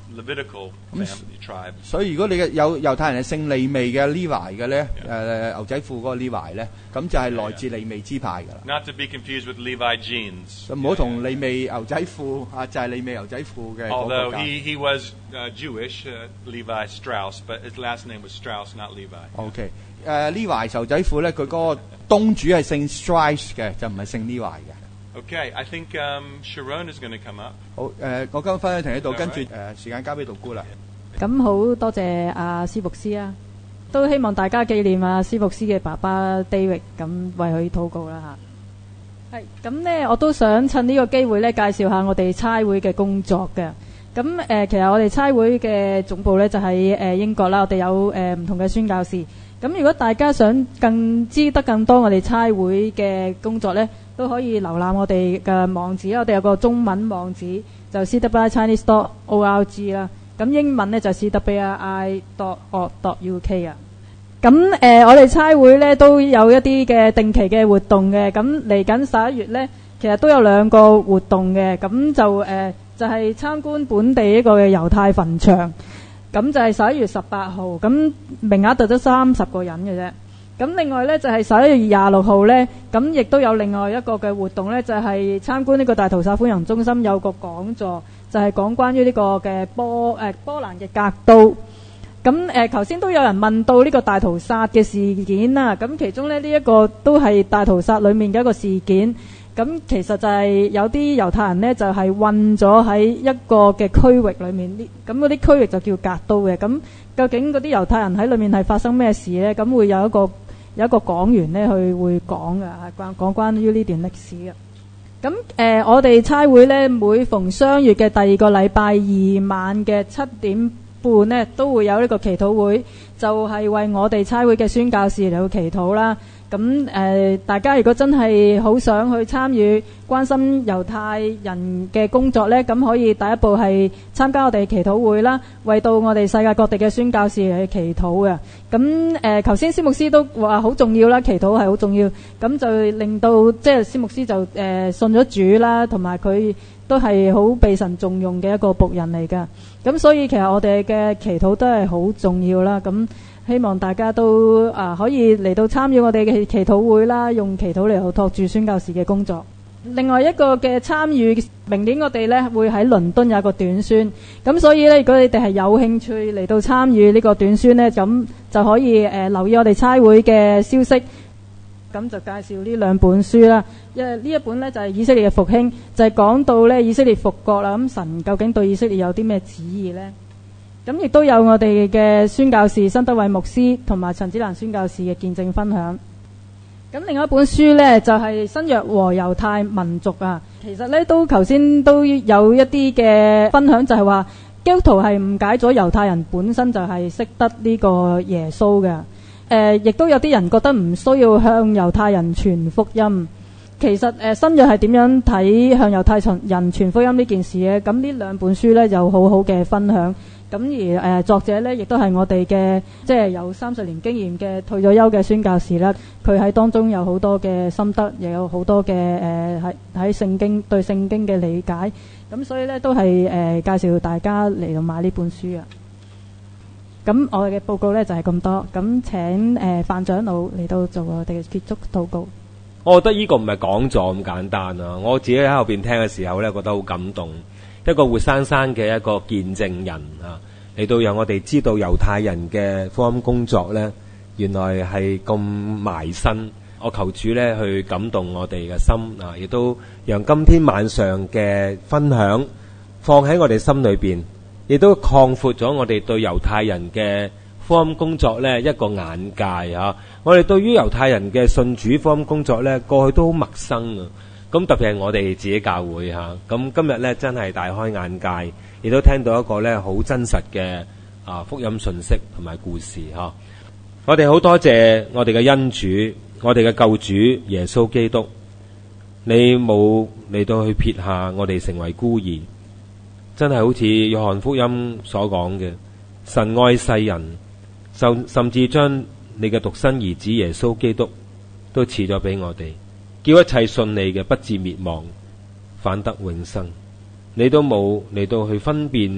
Levitical family tribe. 所以如果你嘅有猶太人係姓利未嘅 Levi 嘅咧，誒牛仔褲嗰個 Levi 咧，咁就係來自利未支派㗎啦。 Not to be confused with Levi jeans. 唔好同利未牛仔褲啊，就係利未牛仔褲嘅嗰個 Although 教。 he, he was uh, Jewish, uh, Levi Strauss, but his last name was Strauss, not Levi. OK，誒 Levi 牛仔褲咧，佢嗰個東主係姓 Strauss 嘅，就唔係姓 Levi 嘅。 Okay, I think um, Sharon is going to come up. 好誒，我今日分享停喺度， Is that 跟住 right? 誒時間交俾杜姑啦。 咁好多謝阿施牧師啊，都希望大家紀念阿施牧師嘅爸爸 David， 咁為佢禱告啦嚇。係咁呢，我都想趁呢個機會咧，介紹下我哋差會嘅工作嘅。咁誒、呃，其實我哋差會嘅總部咧就喺、誒、英國啦，我哋有誒唔、呃、同嘅宣教士。咁如果大家想更知得更多我哋差會嘅工作咧，都可以瀏覽我哋嘅網址，我哋有個中文網址就 c w i chinese dot org 啦。咁英文咧就 c w i dot org dot u k 啊。咁誒、呃，我哋差會咧都有一啲嘅定期嘅活動嘅。咁嚟緊十一月咧，其實都有兩個活動嘅。咁就誒、呃、就係、是、參觀本地一個嘅猶太墳場。咁就係十一月十八號，咁名額就得三十個人嘅啫。咁另外呢，就係十一月廿六號呢，咁亦都有另外一個嘅活動呢，就係、是、參觀呢個大屠殺歡迎中心有個講座，就係、是、講關於呢個嘅波誒、呃、波蘭嘅格刀。咁誒頭先都有人問到呢個大屠殺嘅事件啦，咁其中呢，呢、這、一個都係大屠殺裡面嘅一個事件。咁其實就係有啲猶太人呢，就係困咗喺一個嘅區域裏面，咁嗰啲區域就叫格刀嘅。咁究竟嗰啲猶太人喺裏面係發生咩事呢？咁會有一個有一個講員呢，去會講嘅，關講關於呢段歷史嘅。咁誒、呃，我哋差會呢，每逢雙月嘅第二個禮拜二晚嘅七點半呢，都會有呢個祈禱會，就係、是、為我哋差會嘅宣教士嚟去祈禱啦。咁誒、呃，大家如果真係好想去參與、關心猶太人嘅工作呢，咁可以第一步係參加我哋祈禱會啦，為到我哋世界各地嘅宣教士嚟祈禱嘅。咁誒，頭先施牧師都話好重要啦，祈禱係好重要，咁就令到即係施牧師就誒、呃、信咗主啦，同埋佢都係好被神重用嘅一個僕人嚟㗎。咁所以其實我哋嘅祈禱都係好重要啦。咁希望大家都啊可以嚟到參與我哋嘅祈禱會啦，用祈禱嚟去托住宣教士嘅工作。另外一個嘅參與，明年我哋呢會喺倫敦有一個短宣，咁所以呢，如果你哋係有興趣嚟到參與呢個短宣呢，咁就可以誒、呃、留意我哋差會嘅消息。咁就介紹呢兩本書啦，因為呢一本呢就係、是、以色列嘅復興，就係、是、講到呢以色列復國啦。咁神究竟對以色列有啲咩旨意呢？咁亦都有我哋嘅宣教士辛德偉牧師同埋陳子蘭宣教士嘅見證分享。咁另外一本書呢，就係、是、新約和猶太民族啊。其實呢，都頭先都有一啲嘅分享，就係話基督徒係誤解咗猶太人本身就係識得呢個耶穌嘅。誒、呃，亦都有啲人覺得唔需要向猶太人傳福音。其實誒、呃、新約係點樣睇向猶太人傳福音呢件事呢？咁呢兩本書呢，有好好嘅分享。咁而誒、呃、作者呢，亦都係我哋嘅即係有三十年經驗嘅退咗休嘅宣教士啦。佢喺當中有好多嘅心得，亦有好多嘅誒喺喺聖經對聖經嘅理解。咁所以呢，都係誒、呃、介紹大家嚟到買呢本書啊。咁我哋嘅報告呢，就係、是、咁多。咁請誒、呃、范長老嚟到做我哋嘅結束禱告。 我覺得呢個唔係講座咁簡單啊！我自己喺後邊聽嘅時候呢，覺得好感動。一個活生生嘅一個見證人啊，嚟到讓我哋知道猶太人嘅福音工作呢，原來係咁埋身。我求主呢去感動我哋嘅心啊，亦都讓今天晚上嘅分享放喺我哋心裏邊，亦都擴闊咗我哋對猶太人嘅福音工作呢一個眼界啊！我哋對於猶太人嘅信主福音工作呢，過去都好陌生啊！咁特別係我哋自己教會嚇，咁今日呢真係大開眼界，亦都聽到一個呢好真實嘅啊福音信息同埋故事嚇。我哋好多謝我哋嘅恩主，我哋嘅救主耶穌基督，你冇嚟到去撇下我哋成為孤兒，真係好似約翰福音所講嘅，神愛世人，甚甚至將你嘅獨生兒子耶穌基督都賜咗俾我哋。叫一切信你嘅不至滅亡，反得永生。你都冇嚟到去分辨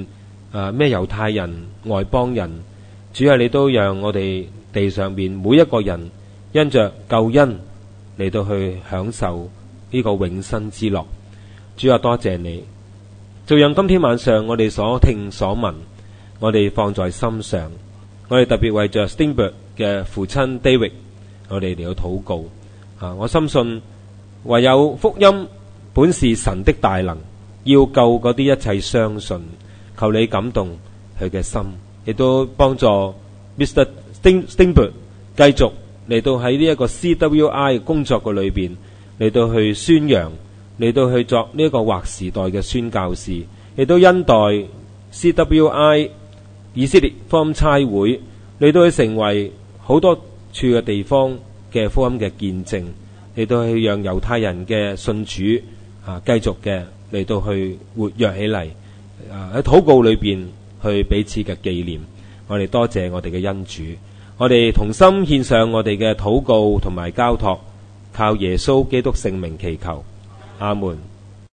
啊咩猶太人、外邦人，主啊，你都讓我哋地上面每一個人因着救恩嚟到去享受呢個永生之樂。主啊，多謝你，就讓今天晚上我哋所聽所聞，我哋放在心上。我哋特別為着 Steinberg 嘅父親 David， 我哋嚟到禱告。啊，我深信唯有福音本是神的大能，要救嗰啲一切相信。求你感動佢嘅心，亦都幫助 Mister Steinberg 繼續嚟到喺呢一個 C W I 工作嘅裏邊嚟到去宣揚，嚟到去作呢一個劃時代嘅宣教士，亦都恩待 C W I 以色列福音差會嚟到去成為好多處嘅地方嘅福音嘅見證，嚟到去讓猶太人嘅信主啊繼續嘅嚟到去活躍起嚟。啊！喺禱告裏邊去彼此嘅紀念，我哋多謝我哋嘅恩主，我哋同心獻上我哋嘅禱告同埋交託，靠耶穌基督聖名祈求，阿門。